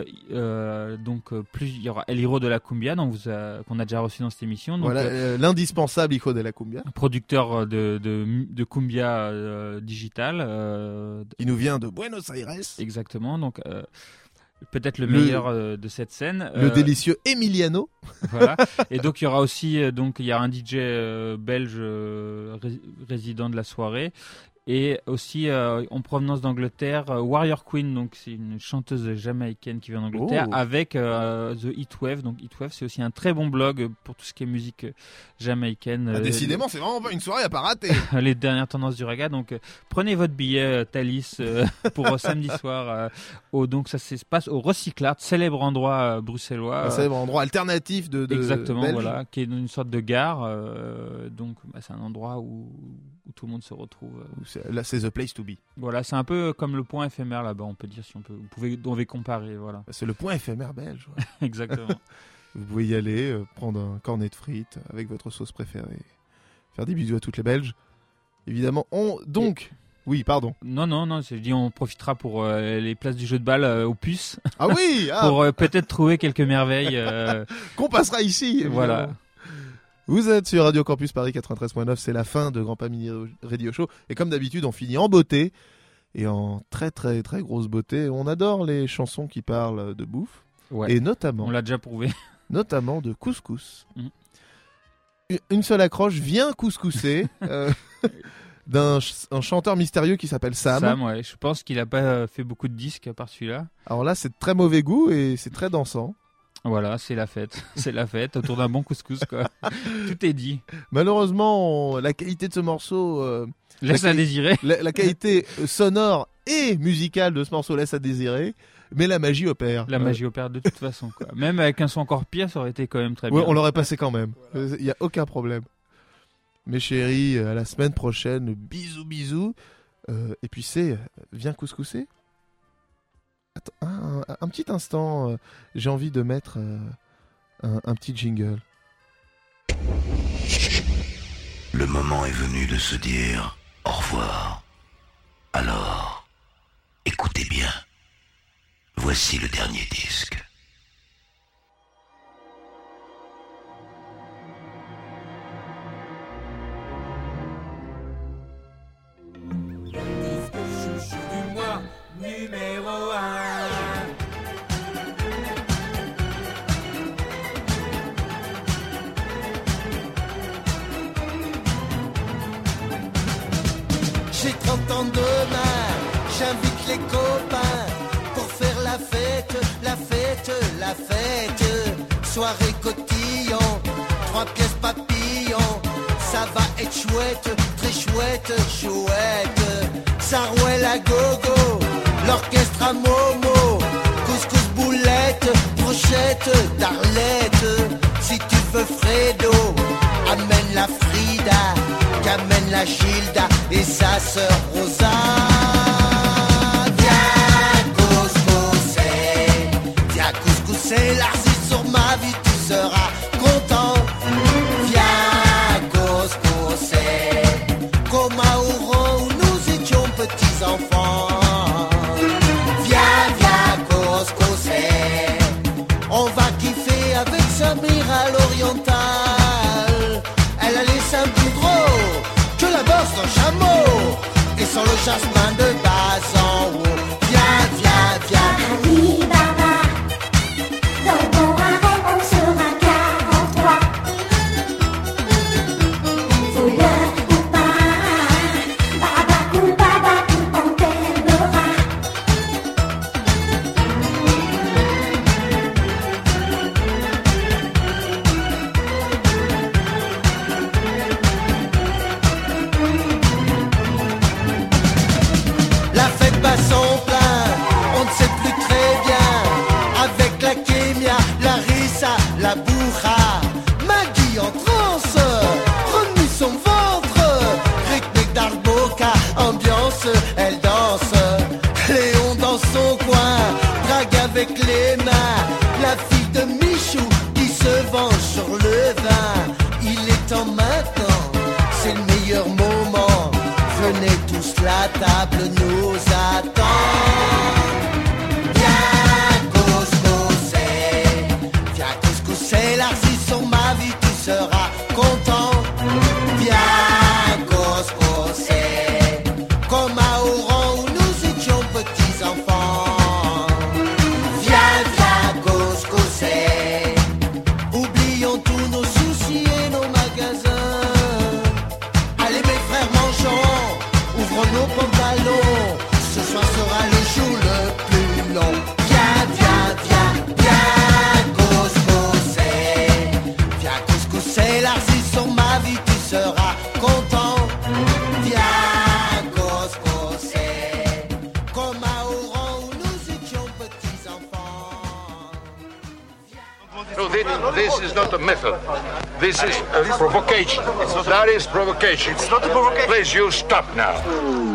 il y aura El Hiro de la Cumbia, qu'on a déjà reçu dans cette émission. Donc, voilà, l'indispensable Hijo de la Cumbia. Producteur de Cumbia digital. Qui nous vient de Buenos Aires. Exactement, donc... peut-être le meilleur de cette scène. Le délicieux Emiliano. Voilà. Et donc il y aura aussi il y a un DJ belge résident de la soirée. Et aussi en provenance d'Angleterre, Warrior Queen, donc c'est une chanteuse jamaïcaine qui vient d'Angleterre, avec The Heatwave. Donc Heatwave, c'est aussi un très bon blog pour tout ce qui est musique jamaïcaine. Décidément, c'est vraiment pas une soirée à pas rater. Les dernières tendances du reggae. Donc prenez votre billet Thalys pour samedi soir. Donc ça se passe au Recyclart, célèbre endroit bruxellois. Un célèbre endroit alternatif de exactement, belge. voilà, qui est une sorte de gare. Donc c'est un endroit où tout le monde se retrouve. Là, c'est the place to be. Voilà, c'est un peu comme le point éphémère là-bas, on peut dire, si on peut. Vous pouvez comparer, voilà. C'est le point éphémère belge. Ouais. Exactement. Vous pouvez y aller, prendre un cornet de frites avec votre sauce préférée, faire des bisous à toutes les Belges. Évidemment, oui, pardon. Non, je dis on profitera pour les places du jeu de balle aux puces. Ah oui. Pour peut-être trouver quelques merveilles. Qu'on passera ici. Évidemment. Voilà. Vous êtes sur Radio Campus Paris 93.9, c'est la fin de Grand Pamini Radio Show. Et comme d'habitude, on finit en beauté. Et en très très très grosse beauté. On adore les chansons qui parlent de bouffe. Ouais. Et notamment... On l'a déjà prouvé. Notamment de couscous. Une seule accroche vient couscousser d'un chanteur mystérieux qui s'appelle Sam. Sam, ouais. Je pense qu'il n'a pas fait beaucoup de disques par celui-là. Alors là, c'est de très mauvais goût et c'est très dansant. Voilà, c'est la fête. C'est la fête autour d'un bon couscous, quoi. Tout est dit. Malheureusement, la qualité de ce morceau laisse à désirer. La qualité sonore et musicale de ce morceau laisse à désirer, mais la magie opère. La magie opère de toute façon, quoi. Même avec un son encore pire, ça aurait été quand même très bien. On l'aurait passé quand même. Il n'y a aucun problème. Mes chéris, à la semaine prochaine. Bisous, bisous. Et puis viens couscousser. Attends, un petit instant, j'ai envie de mettre un petit jingle. Le moment est venu de se dire au revoir. Alors, écoutez bien. Voici le dernier disque. Disque chouchou du mois, numéro 1. J'ai 30 ans demain, j'invite les copains pour faire la fête, la fête, la fête. Soirée cotillon, 3 pièces papillon, ça va être chouette, très chouette, chouette. Sarouel à gogo, l'orchestre à Momo, couscous boulette, brochette d'Arlette. Si tu veux Fredo, amène la Frida, qu'amène la Gilda et sa sœur Rosa. Viens couscousser, l'argile sur ma vie, tu seras content. Viens couscousser, comme à Oran où nous étions petits enfants. Viens couscousser, on va kiffer avec Samir à l'oriental. Elle a les seins plus gros que la bosse d'un chameau et sans le jasmin de bas en haut. Viens. Ali Baba, dans ton arrêt on sera 43. Voleur ou pas, baba cool, on la table nous attend. Viens couscouser, l'arcis sur ma vie, tu seras content. Viens couscouser, comme à Oran où nous étions petits enfants. Viens, viens couscouser, oublions tous nos soucis et nos magasins. Allez mes frères, mangeons, ouvrons nos pantalons. Ce soir sera le jour le plus long. Viens, viens, viens, viens couscouser. Viens couscouser, l'arcis sur ma vie, tu seras content. Viens couscouser, comme à Oran où nous étions petits enfants. No, this is not a method. This is a provocation. That is provocation. It's not a provocation. Please, you stop now.